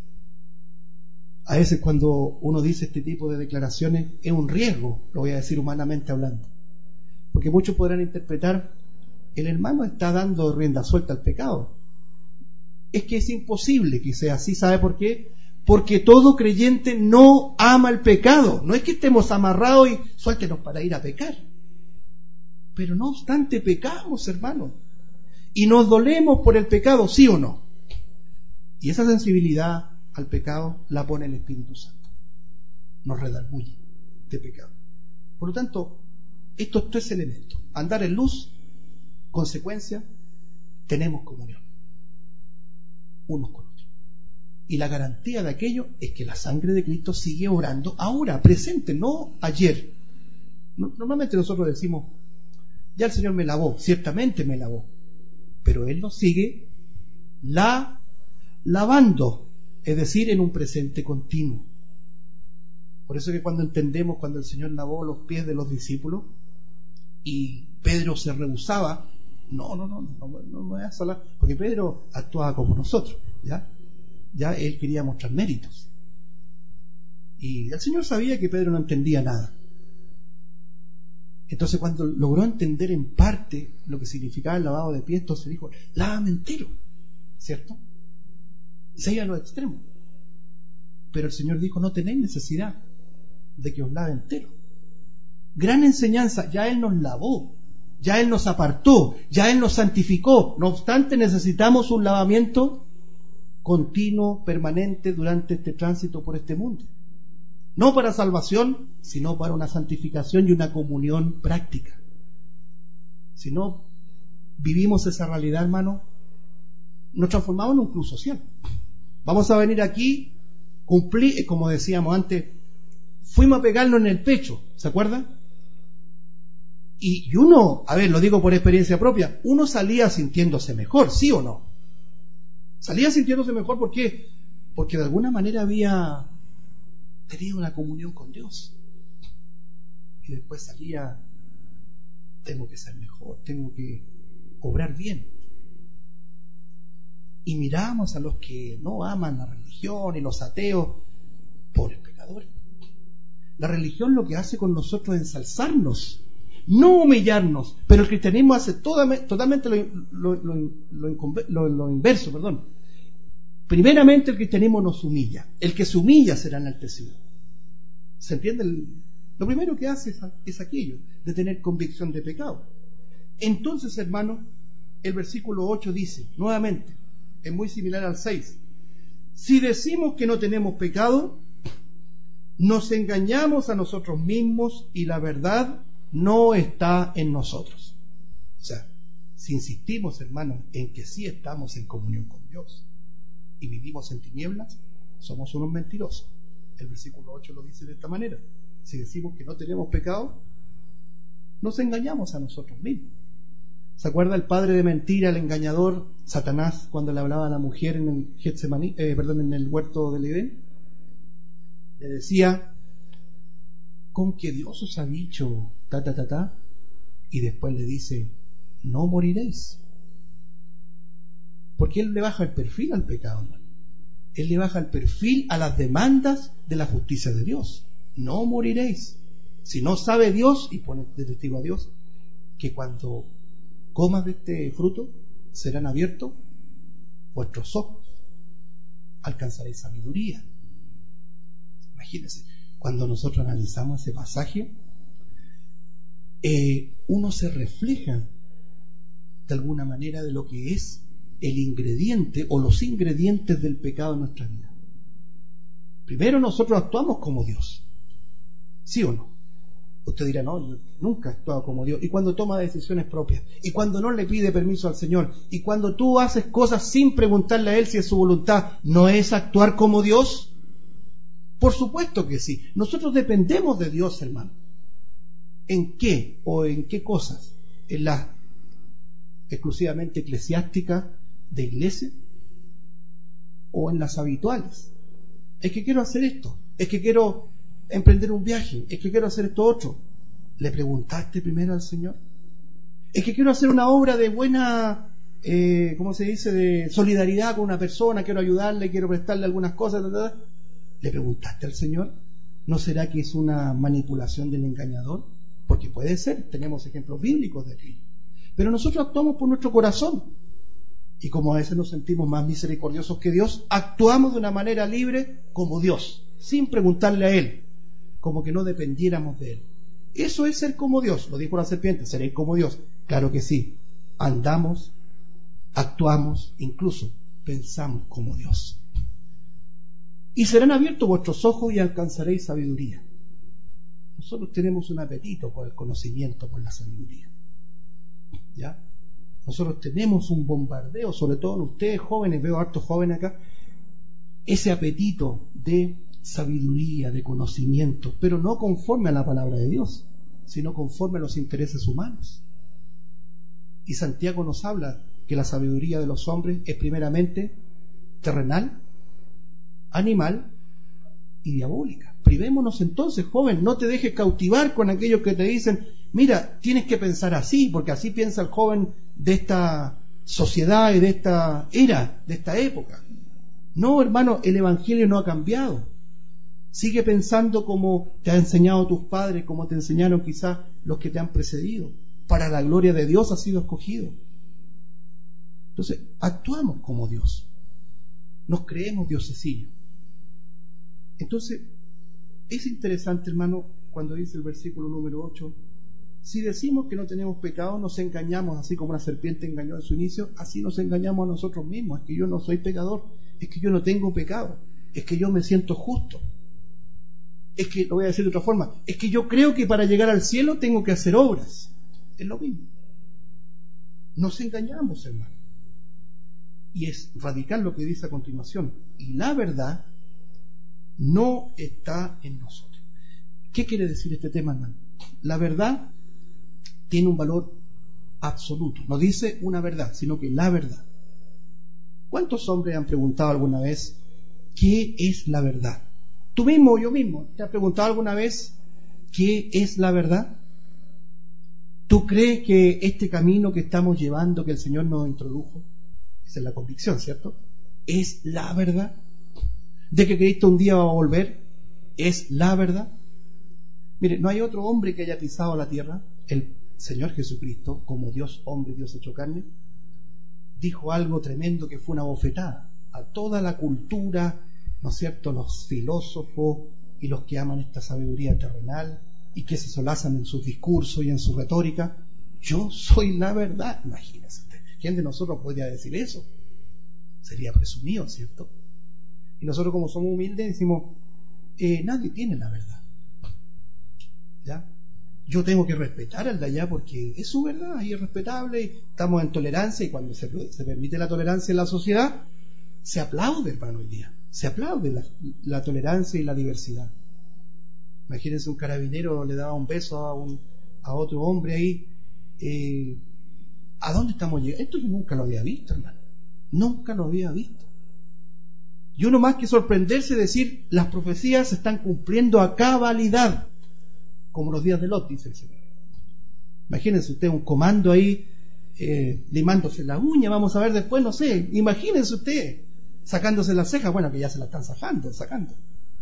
A veces cuando uno dice este tipo de declaraciones es un riesgo, lo voy a decir humanamente hablando, porque muchos podrán interpretar, el hermano está dando rienda suelta al pecado. Es que es imposible que sea así. ¿Sabe por qué? Porque todo creyente no ama el pecado. No es que estemos amarrados y suéltenos para ir a pecar. Pero no obstante pecamos, hermano, y nos dolemos por el pecado, ¿sí o no? Y esa sensibilidad al pecado la pone el Espíritu Santo, nos redarguye de pecado. Por lo tanto, estos tres elementos, andar en luz, consecuencia, tenemos comunión unos con otros, y la garantía de aquello es que la sangre de Cristo sigue obrando ahora, presente, no ayer. Normalmente nosotros decimos, ya el Señor me lavó, ciertamente me lavó, pero Él nos sigue la lavando, es decir, en un presente continuo. Por eso que cuando entendemos, cuando el Señor lavó los pies de los discípulos y Pedro se rehusaba, no, no, no, no, no, no me vas a hablar, porque Pedro actuaba como nosotros, ya, ya él quería mostrar méritos, y el Señor sabía que Pedro no entendía nada. Entonces, cuando logró entender en parte lo que significaba el lavado de pies, entonces dijo, lávame entero, ¿cierto? Se iba a los extremos. Pero el Señor dijo, no tenéis necesidad de que os lave entero. Gran enseñanza, ya Él nos lavó, ya Él nos apartó, ya Él nos santificó. No obstante, necesitamos un lavamiento continuo, permanente, durante este tránsito por este mundo. No para salvación, sino para una santificación y una comunión práctica. Si no vivimos esa realidad, hermano, nos transformamos en un club social. Vamos a venir aquí, cumplir, como decíamos antes, fuimos a pegarnos en el pecho, ¿se acuerdan? Y uno, a ver, lo digo por experiencia propia, uno salía sintiéndose mejor, ¿sí o no? Salía sintiéndose mejor, ¿por qué? Porque de alguna manera había tenido una comunión con Dios. Y después salía, tengo que ser mejor, tengo que obrar bien. Y miramos a los que no aman la religión y los ateos, pobres pecadores. La religión lo que hace con nosotros es ensalzarnos, no humillarnos, pero el cristianismo hace toda, totalmente lo, lo, lo, lo, lo, lo inverso, perdón. Primeramente el cristianismo nos humilla. El que se humilla será enaltecido. ¿Se entiende? El, lo primero que hace es, es aquello, de tener convicción de pecado. Entonces, hermano, el versículo ocho dice, nuevamente, es muy similar al seis. Si decimos que no tenemos pecado, nos engañamos a nosotros mismos y la verdad no está en nosotros. O sea, si insistimos, hermanos, en que sí estamos en comunión con Dios y vivimos en tinieblas, somos unos mentirosos. El versículo ocho lo dice de esta manera. Si decimos que no tenemos pecado, nos engañamos a nosotros mismos. ¿Se acuerda el padre de mentira, el engañador, Satanás, cuando le hablaba a la mujer en el Getsemaní, eh, perdón, en el huerto del Edén? Le decía, con que Dios os ha dicho ta ta ta ta, y después le dice, no moriréis. Porque él le baja el perfil al pecado, hermano. Él le baja el perfil a las demandas de la justicia de Dios. No moriréis. Si no sabe Dios, y pone de testigo a Dios, que cuando comas de este fruto serán abiertos vuestros ojos, alcanzaréis sabiduría. Imagínense, cuando nosotros analizamos ese pasaje, eh, uno se refleja de alguna manera de lo que es el ingrediente o los ingredientes del pecado en nuestra vida. Primero, nosotros actuamos como Dios, ¿sí o no? Usted dirá, no, yo nunca he actuado como Dios. Y cuando toma decisiones propias, y cuando no le pide permiso al Señor, y cuando tú haces cosas sin preguntarle a Él si es su voluntad, ¿no es actuar como Dios? Por supuesto que sí. Nosotros dependemos de Dios, hermano. ¿En qué o en qué cosas? ¿En la exclusivamente eclesiástica de iglesia o en las habituales? Es que quiero hacer esto, es que quiero emprender un viaje, es que quiero hacer esto otro. ¿Le preguntaste primero al Señor? Es que quiero hacer una obra de buena, eh, ¿cómo se dice?, de solidaridad con una persona, quiero ayudarle, quiero prestarle algunas cosas, ¿verdad? ¿Le preguntaste al Señor? ¿No será que es una manipulación del engañador? Porque puede ser, tenemos ejemplos bíblicos de aquello. Pero nosotros actuamos por nuestro corazón. Y como a veces nos sentimos más misericordiosos que Dios, actuamos de una manera libre como Dios, sin preguntarle a Él, como que no dependiéramos de Él. Eso es ser como Dios. Lo dijo la serpiente, seréis como Dios. Claro que sí. Andamos, actuamos, incluso pensamos como Dios. Y serán abiertos vuestros ojos y alcanzaréis sabiduría. Nosotros tenemos un apetito por el conocimiento, por la sabiduría. ¿Ya? Nosotros tenemos un bombardeo, sobre todo en ustedes jóvenes, veo hartos jóvenes acá, ese apetito de sabiduría, de conocimiento, pero no conforme a la palabra de Dios, sino conforme a los intereses humanos. Y Santiago nos habla que la sabiduría de los hombres es primeramente terrenal, animal y diabólica. Privémonos entonces, joven, no te dejes cautivar con aquellos que te dicen, mira, tienes que pensar así, porque así piensa el joven de esta sociedad y de esta era, de esta época. No, hermano, el Evangelio no ha cambiado. Sigue pensando como te han enseñado tus padres, como te enseñaron quizás los que te han precedido. Para la gloria de Dios has sido escogido. Entonces, actuamos como Dios. Nos creemos diosecillos. Entonces, es interesante, hermano, cuando dice el versículo número ocho, si decimos que no tenemos pecado, nos engañamos, así como la serpiente engañó en su inicio, así nos engañamos a nosotros mismos. Es que yo no soy pecador, es que yo no tengo pecado, es que yo me siento justo. Es que, lo voy a decir de otra forma, es que yo creo que para llegar al cielo tengo que hacer obras. Es lo mismo. Nos engañamos, hermano. Y es radical lo que dice a continuación. Y la verdad no está en nosotros. ¿Qué quiere decir este tema, hermano? La verdad tiene un valor absoluto. No dice una verdad, sino que la verdad. ¿Cuántos hombres han preguntado alguna vez qué es la verdad? Tú mismo o yo mismo, ¿te has preguntado alguna vez qué es la verdad? ¿Tú crees que este camino que estamos llevando, que el Señor nos introdujo, esa es la convicción, ¿cierto?, es la verdad? ¿De que Cristo un día va a volver? ¿Es la verdad? Mire, no hay otro hombre que haya pisado la tierra. El Señor Jesucristo, como Dios hombre, Dios hecho carne, dijo algo tremendo que fue una bofetada a toda la cultura, ¿no es cierto?, los filósofos y los que aman esta sabiduría terrenal y que se solazan en sus discursos y en su retórica. Yo soy la verdad. Imagínese usted, ¿quién de nosotros podría decir eso? Sería presumido, ¿cierto? Y nosotros, como somos humildes, decimos, eh, nadie tiene la verdad. ¿Ya? Yo tengo que respetar al de allá porque es su verdad y es respetable, y estamos en tolerancia, y cuando se, se permite la tolerancia en la sociedad, se aplaude, hermano, hoy día. Se aplaude la, la tolerancia y la diversidad. Imagínense, un carabinero le daba un beso a, un, a otro hombre ahí. Eh, ¿A dónde estamos llegando? Esto yo nunca lo había visto, hermano. Nunca lo había visto. Y uno más que sorprenderse y decir, las profecías se están cumpliendo a cabalidad, como los días de Lot, dice el Señor. Imagínense usted un comando ahí eh, limándose la uña, vamos a ver después, no sé, imagínense usted sacándose las cejas, bueno, que ya se la están sacando, sacando.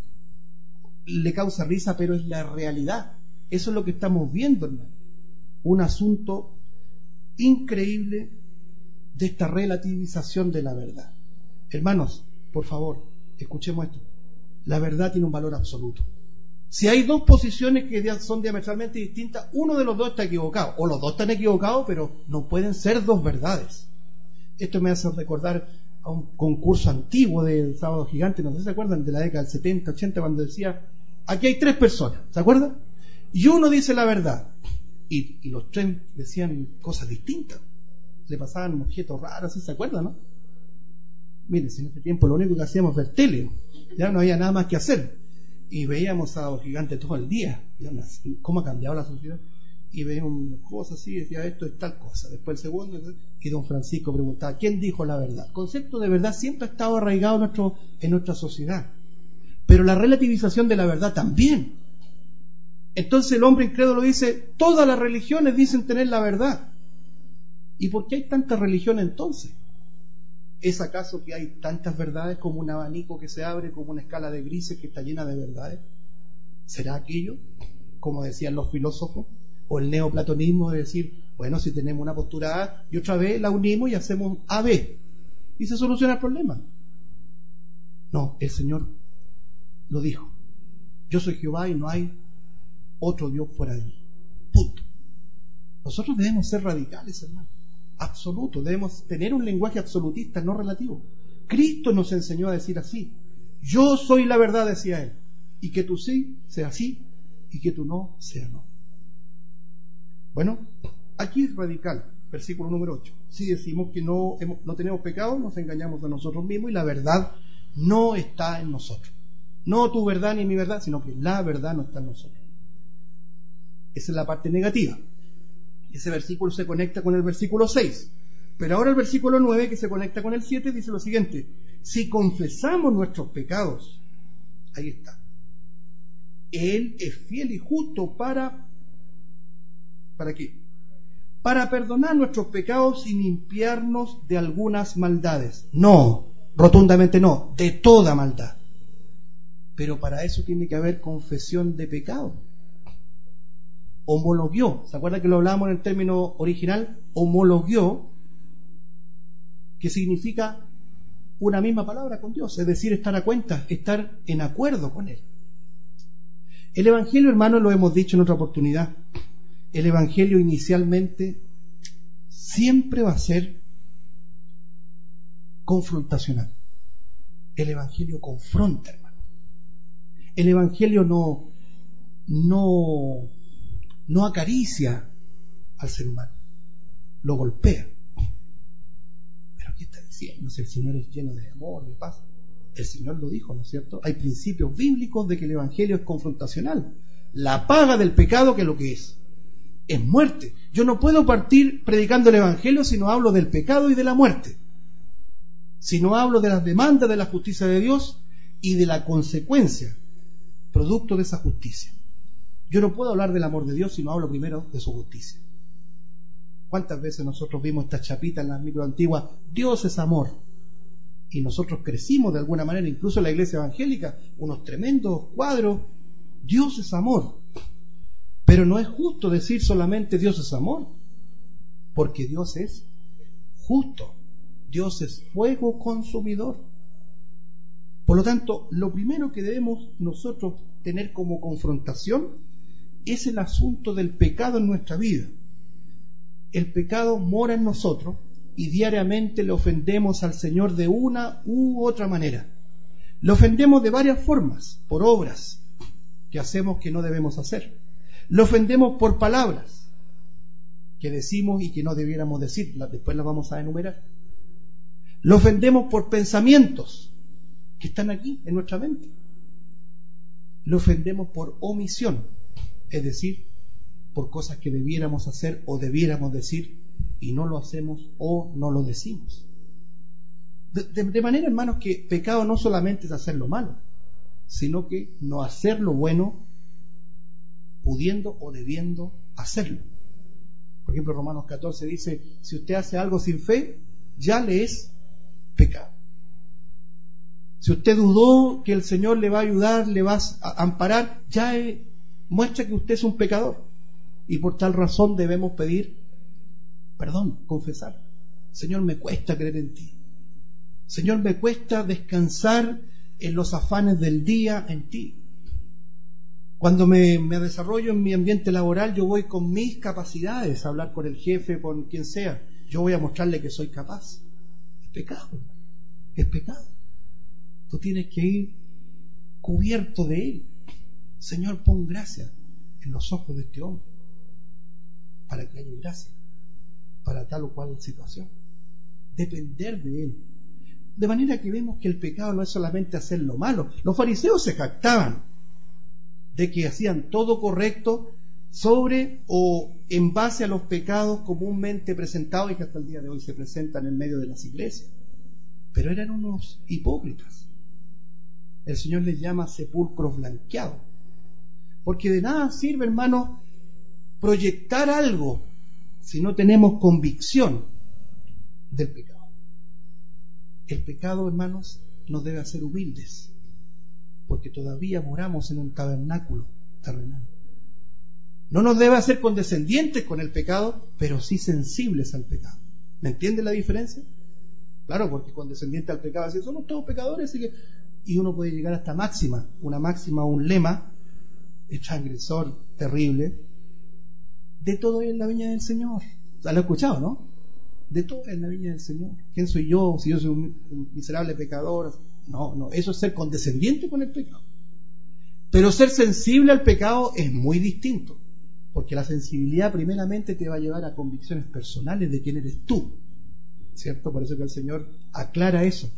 Le causa risa, pero es la realidad. Eso es lo que estamos viendo, hermano. Un asunto increíble de esta relativización de la verdad. Hermanos, por favor, escuchemos esto. La verdad tiene un valor absoluto. Si hay dos posiciones que son diametralmente distintas, uno de los dos está equivocado, o los dos están equivocados, pero no pueden ser dos verdades. Esto me hace recordar a un concurso antiguo del Sábado Gigante, no sé si se acuerdan, de la década del setenta, ochenta, cuando decía, aquí hay tres personas, ¿se acuerdan? Y uno dice la verdad, y, y los tres decían cosas distintas, le pasaban objetos raros, ¿sí? ¿Se acuerdan, no? Miren, en ese tiempo lo único que hacíamos ver tele, ya no había nada más que hacer, y veíamos Sábado Gigante todo el día. ¿Cómo ha cambiado la sociedad? Y veíamos cosas así, decía, esto es tal cosa. Después el segundo, y don Francisco preguntaba, ¿quién dijo la verdad? El concepto de verdad siempre ha estado arraigado en, nuestro, en nuestra sociedad, pero la relativización de la verdad también. Entonces el hombre incrédulo dice, todas las religiones dicen tener la verdad. ¿Y por qué hay tanta religión entonces? ¿Es acaso que hay tantas verdades como un abanico que se abre, como una escala de grises que está llena de verdades? ¿Será aquello, como decían los filósofos, o el neoplatonismo de decir, bueno, si tenemos una postura A y otra B, la unimos y hacemos A B y se soluciona el problema? No, el Señor lo dijo. Yo soy Jehová y no hay otro Dios fuera de mí. Punto. Nosotros debemos ser radicales, hermano. Absoluto, debemos tener un lenguaje absolutista, no relativo. Cristo nos enseñó a decir así: yo soy la verdad, decía él, y que tu sí sea sí y que tu no sea no. Bueno, aquí es radical, versículo número ocho. Si decimos que no, hemos, no tenemos pecado, nos engañamos de nosotros mismos y la verdad no está en nosotros. No tu verdad ni mi verdad, sino que la verdad no está en nosotros. Esa es la parte negativa. Ese versículo se conecta con el versículo seis. Pero ahora el versículo nueve, que se conecta con el siete, dice lo siguiente: si confesamos nuestros pecados, ahí está, Él es fiel y justo para ¿para qué? Para perdonar nuestros pecados y limpiarnos de algunas maldades. No, rotundamente no, de toda maldad. Pero para eso tiene que haber confesión de pecado. Homologió, ¿se acuerda que lo hablábamos en el término original? Homologió, que significa una misma palabra con Dios, es decir, estar a cuenta, estar en acuerdo con Él. El Evangelio, hermano, lo hemos dicho en otra oportunidad, el Evangelio inicialmente siempre va a ser confrontacional. El Evangelio confronta, hermano. El Evangelio no, no, no acaricia al ser humano, lo golpea. ¿Pero qué está diciendo? Si el Señor es lleno de amor, de paz. El Señor lo dijo, ¿no es cierto? Hay principios bíblicos de que el Evangelio es confrontacional. La paga del pecado, ¿qué es lo que es? Es muerte. Yo no puedo partir predicando el Evangelio si no hablo del pecado y de la muerte. Si no hablo de las demandas de la justicia de Dios y de la consecuencia, producto de esa justicia. Yo no puedo hablar del amor de Dios si no hablo primero de su justicia. ¿Cuántas veces nosotros vimos esta chapita en las micro antiguas? Dios es amor. Y nosotros crecimos de alguna manera, incluso en la iglesia evangélica, unos tremendos cuadros. Dios es amor. Pero no es justo decir solamente Dios es amor, porque Dios es justo. Dios es fuego consumidor. Por lo tanto, lo primero que debemos nosotros tener como confrontación es el asunto del pecado en nuestra vida. El pecado mora en nosotros y diariamente le ofendemos al Señor de una u otra manera. Le ofendemos de varias formas, por obras que hacemos que no debemos hacer. Le ofendemos por palabras que decimos y que no debiéramos decir, después las vamos a enumerar. Le ofendemos por pensamientos que están aquí en nuestra mente. Le ofendemos por omisión, es decir, por cosas que debiéramos hacer o debiéramos decir y no lo hacemos o no lo decimos. De, de, de manera, hermanos, que pecado no solamente es hacer lo malo, sino que no hacer lo bueno pudiendo o debiendo hacerlo. Por ejemplo, Romanos catorce dice, si usted hace algo sin fe, ya le es pecado. Si usted dudó que el Señor le va a ayudar, le va a amparar, ya es, muestra que usted es un pecador. Y por tal razón debemos pedir perdón, confesar. Señor, me cuesta creer en ti. Señor, me cuesta descansar en los afanes del día en ti. Cuando me, me desarrollo en mi ambiente laboral, yo voy con mis capacidades a hablar con el jefe, con quien sea. Yo voy a mostrarle que soy capaz. Es pecado, es pecado. Tú tienes que ir cubierto de Él. Señor, pon gracia en los ojos de este hombre para que haya gracia para tal o cual situación. Depender de Él. De manera que vemos que el pecado no es solamente hacer lo malo. Los fariseos se jactaban de que hacían todo correcto sobre o en base a los pecados comúnmente presentados y que hasta el día de hoy se presentan en medio de las iglesias. Pero eran unos hipócritas. El Señor les llama sepulcros blanqueados. Porque de nada sirve, hermano, proyectar algo si no tenemos convicción del pecado. El pecado, hermanos, nos debe hacer humildes, porque todavía moramos en un tabernáculo terrenal. No nos debe hacer condescendientes con el pecado, pero sí sensibles al pecado. ¿Me entiende la diferencia? Claro, porque condescendiente al pecado, así somos todos pecadores, y, que, y uno puede llegar hasta máxima, una máxima o un lema, es transgresor terrible. De todo en la viña del Señor. O sea, lo he escuchado, ¿no? De todo en la viña del Señor. ¿Quién soy yo? Si yo soy un, un miserable pecador. No, no, eso es ser condescendiente con el pecado. Pero ser sensible al pecado es muy distinto, porque la sensibilidad primeramente te va a llevar a convicciones personales de quién eres tú, ¿cierto? Por eso que el Señor aclara eso.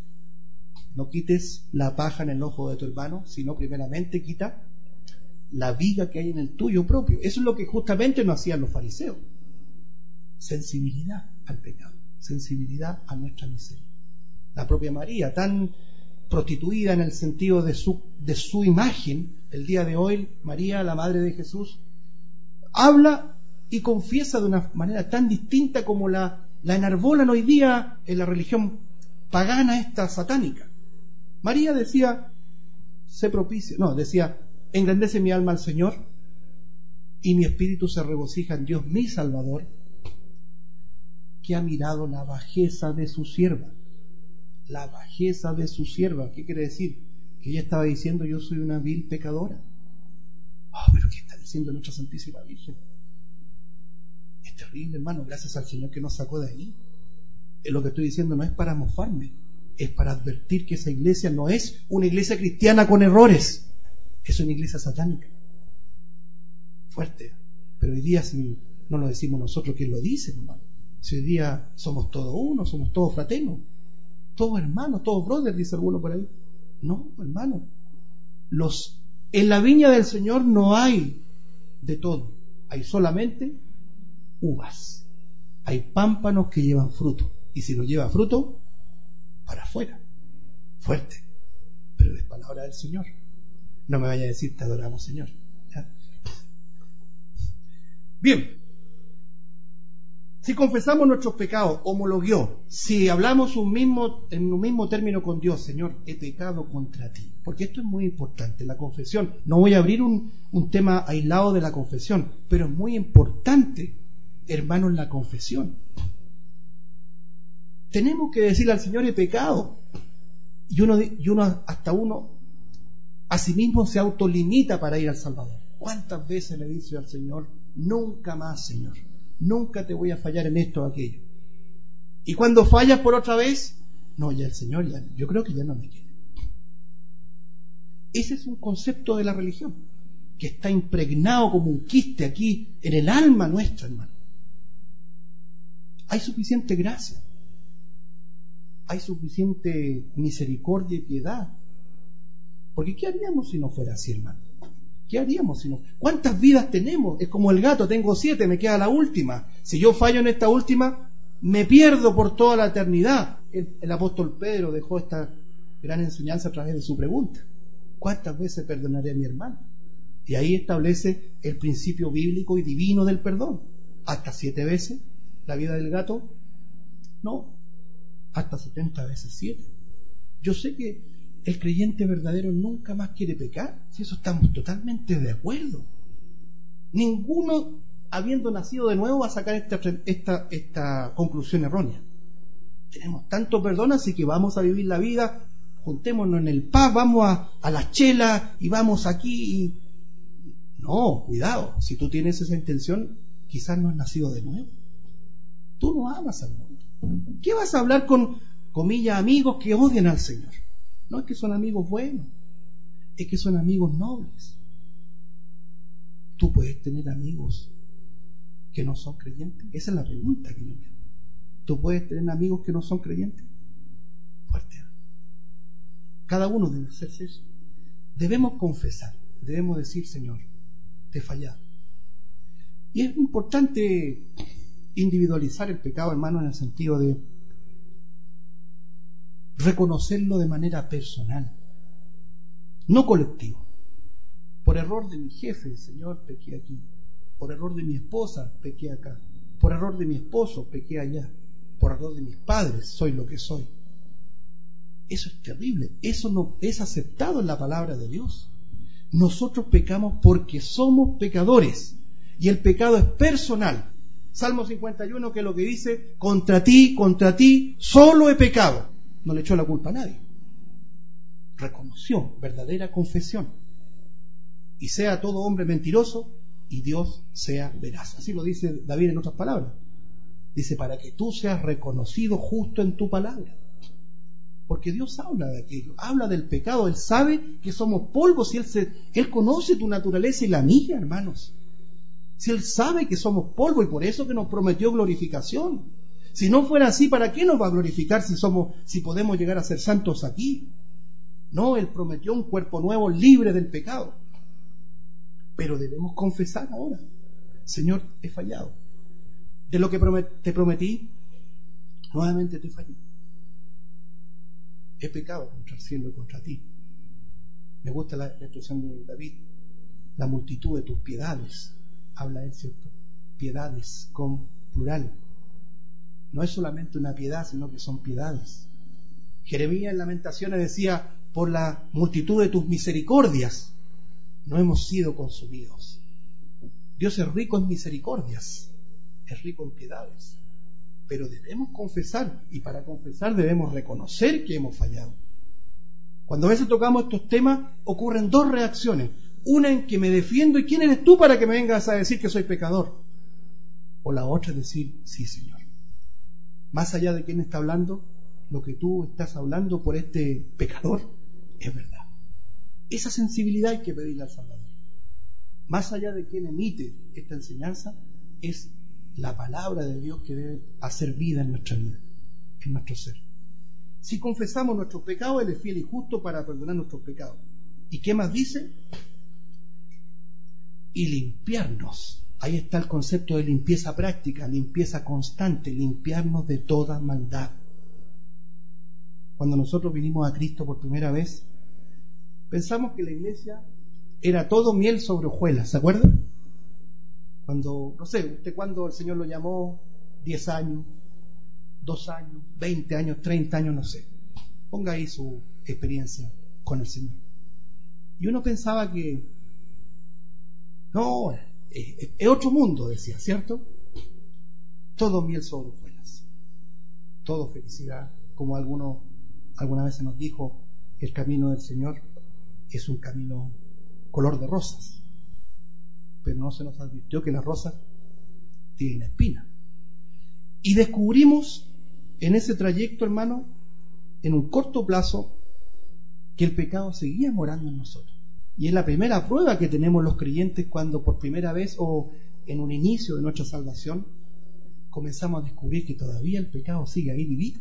No quites la paja en el ojo de tu hermano, sino primeramente quita la viga que hay en el tuyo propio. Eso es lo que justamente no hacían los fariseos. Sensibilidad al pecado, sensibilidad a nuestra miseria. La propia María, tan prostituida en el sentido de su, de su imagen, el día de hoy, María, la madre de Jesús, habla y confiesa de una manera tan distinta como la, la enarbolan hoy día en la religión pagana esta satánica. María decía, sé propicio. No, decía, engrandece mi alma al Señor y mi espíritu se regocija en Dios mi Salvador, que ha mirado la bajeza de su sierva. La bajeza de su sierva. ¿Qué quiere decir? Que ella estaba diciendo, yo soy una vil pecadora. Oh, pero ¿qué está diciendo nuestra Santísima Virgen? Es terrible, hermano. Gracias al Señor que nos sacó de ahí. Lo que estoy diciendo no es para mofarme, es para advertir que esa iglesia no es una iglesia cristiana con errores, es una iglesia satánica. Fuerte. Pero hoy día, si no lo decimos nosotros, ¿quién lo dice, hermano? Si hoy día somos todos uno, somos todos fraternos, todos hermanos, todos brothers, dice alguno por ahí. No, hermano. Los, en la viña del Señor no hay de todo. Hay solamente uvas. Hay pámpanos que llevan fruto. Y si no lleva fruto, para afuera. Fuerte. Pero es palabra del Señor. No me vaya a decir, te adoramos, Señor. ¿Ya? Bien. Si confesamos nuestros pecados, homologueó, si hablamos un mismo, en un mismo término con Dios, Señor, he pecado contra ti. Porque esto es muy importante, la confesión. No voy a abrir un, un tema aislado de la confesión, pero es muy importante, hermanos, la confesión. Tenemos que decirle al Señor, he pecado. Y uno, y uno hasta uno a sí mismo se autolimita para ir al Salvador. ¿Cuántas veces le dice al Señor, nunca más, Señor? Nunca te voy a fallar en esto o aquello. Y cuando fallas por otra vez, no, ya el Señor, ya, yo creo que ya no me quiere. Ese es un concepto de la religión que está impregnado como un quiste aquí en el alma nuestra, hermano. Hay suficiente gracia, hay suficiente misericordia y piedad. Porque ¿qué haríamos si no fuera así, hermano? ¿Qué haríamos si no? ¿Cuántas vidas tenemos? Es como el gato, tengo siete, me queda la última. Si yo fallo en esta última, me pierdo por toda la eternidad. El, el apóstol Pedro dejó esta gran enseñanza a través de su pregunta. ¿Cuántas veces perdonaré a mi hermano? Y ahí establece el principio bíblico y divino del perdón. ¿Hasta siete veces la vida del gato? No, hasta setenta veces siete. Yo sé que el creyente verdadero nunca más quiere pecar, si eso estamos totalmente de acuerdo. Ninguno, habiendo nacido de nuevo, va a sacar esta, esta, esta conclusión errónea. Tenemos tanto perdón, así que vamos a vivir la vida, juntémonos en el pub, vamos a, a la chela y vamos aquí. Y... No, cuidado, si tú tienes esa intención, quizás no has nacido de nuevo. Tú no amas al mundo. ¿Qué vas a hablar con, comillas, amigos que odian al Señor? No es que son amigos buenos, es que son amigos nobles. Tú puedes tener amigos que no son creyentes. Esa es la pregunta que yo me hago. ¿Tú puedes tener amigos que no son creyentes? Fuerte. Cada uno debe hacerse eso. Debemos confesar, debemos decir, Señor, te he fallado. Y es importante individualizar el pecado, hermano, en el sentido de reconocerlo de manera personal, no colectivo. Por error de mi jefe, Señor, pequé aquí. Por error de mi esposa, pequé acá. Por error de mi esposo, pequé allá. Por error de mis padres, soy lo que soy. Eso es terrible. Eso no es aceptado en la palabra de Dios. Nosotros pecamos porque somos pecadores. Y el pecado es personal. Salmo cincuenta y uno, que es lo que dice, contra ti, contra ti, solo he pecado. No le echó la culpa a nadie. Reconoció, verdadera confesión. Y sea todo hombre mentiroso y Dios sea veraz. Así lo dice David en otras palabras. Dice, para que tú seas reconocido justo en tu palabra. Porque Dios habla de aquello, habla del pecado. Él sabe que somos polvos y Él, se, Él conoce tu naturaleza y la mía, hermanos. Si Él sabe que somos polvo, y por eso que nos prometió glorificación. Si no fuera así, ¿para qué nos va a glorificar si somos, si podemos llegar a ser santos aquí? No, Él prometió un cuerpo nuevo, libre del pecado. Pero debemos confesar ahora, Señor, he fallado. De lo que te prometí, nuevamente te fallé. He pecado contra el cielo y contra ti. Me gusta la, la expresión de David, la multitud de tus piedades. Habla él, ¿cierto? Piedades con plural. No es solamente una piedad, sino que son piedades. Jeremías en Lamentaciones decía, por la multitud de tus misericordias, no hemos sido consumidos. Dios es rico en misericordias, es rico en piedades, pero debemos confesar, y para confesar debemos reconocer que hemos fallado. Cuando a veces tocamos estos temas, ocurren dos reacciones. Una en que me defiendo, ¿y quién eres tú para que me vengas a decir que soy pecador? O la otra es decir, sí, Señor. Más allá de quién está hablando, lo que tú estás hablando por este pecador es verdad. Esa sensibilidad hay que pedirle al Salvador. Más allá de quien emite esta enseñanza, es la palabra de Dios que debe hacer vida en nuestra vida, en nuestro ser. Si confesamos nuestros pecados, Él es fiel y justo para perdonar nuestros pecados. ¿Y qué más dice? Y limpiarnos. Ahí está el concepto de limpieza práctica, limpieza constante, limpiarnos de toda maldad. Cuando nosotros vinimos a Cristo por primera vez, pensamos que la iglesia era todo miel sobre hojuelas, ¿se acuerdan? Cuando, no sé, usted cuando el Señor lo llamó, diez años, dos años, veinte años, treinta años, no sé. Ponga ahí su experiencia con el Señor. Y uno pensaba que, no, es, es otro mundo, decía, ¿cierto? Todo miel sobre hojuelas, todo felicidad, como alguno alguna vez se nos dijo, el camino del Señor es un camino color de rosas, pero no se nos advirtió que las rosas tienen espinas. Y descubrimos en ese trayecto, hermano, en un corto plazo, que el pecado seguía morando en nosotros. Y es la primera prueba que tenemos los creyentes cuando por primera vez o en un inicio de nuestra salvación comenzamos a descubrir que todavía el pecado sigue ahí vivido.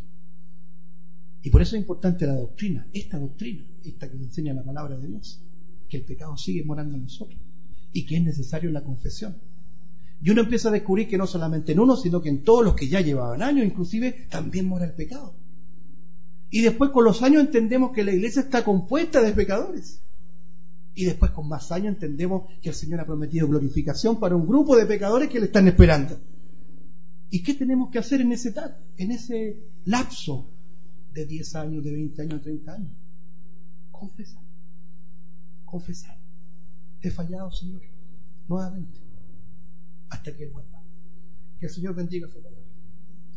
Y por eso es importante la doctrina, esta doctrina, esta que nos enseña la palabra de Dios, que el pecado sigue morando en nosotros y que es necesario la confesión. Y uno empieza a descubrir que no solamente en uno, sino que en todos los que ya llevaban años, inclusive, también mora el pecado. Y después con los años entendemos que la iglesia está compuesta de pecadores. Y después con más años entendemos que el Señor ha prometido glorificación para un grupo de pecadores que le están esperando. ¿Y qué tenemos que hacer en ese, en ese lapso de diez años, de veinte años, de treinta años? Confesar. Confesar. Te he fallado, Señor, nuevamente, hasta que Él vuelva. Que el Señor bendiga su palabra.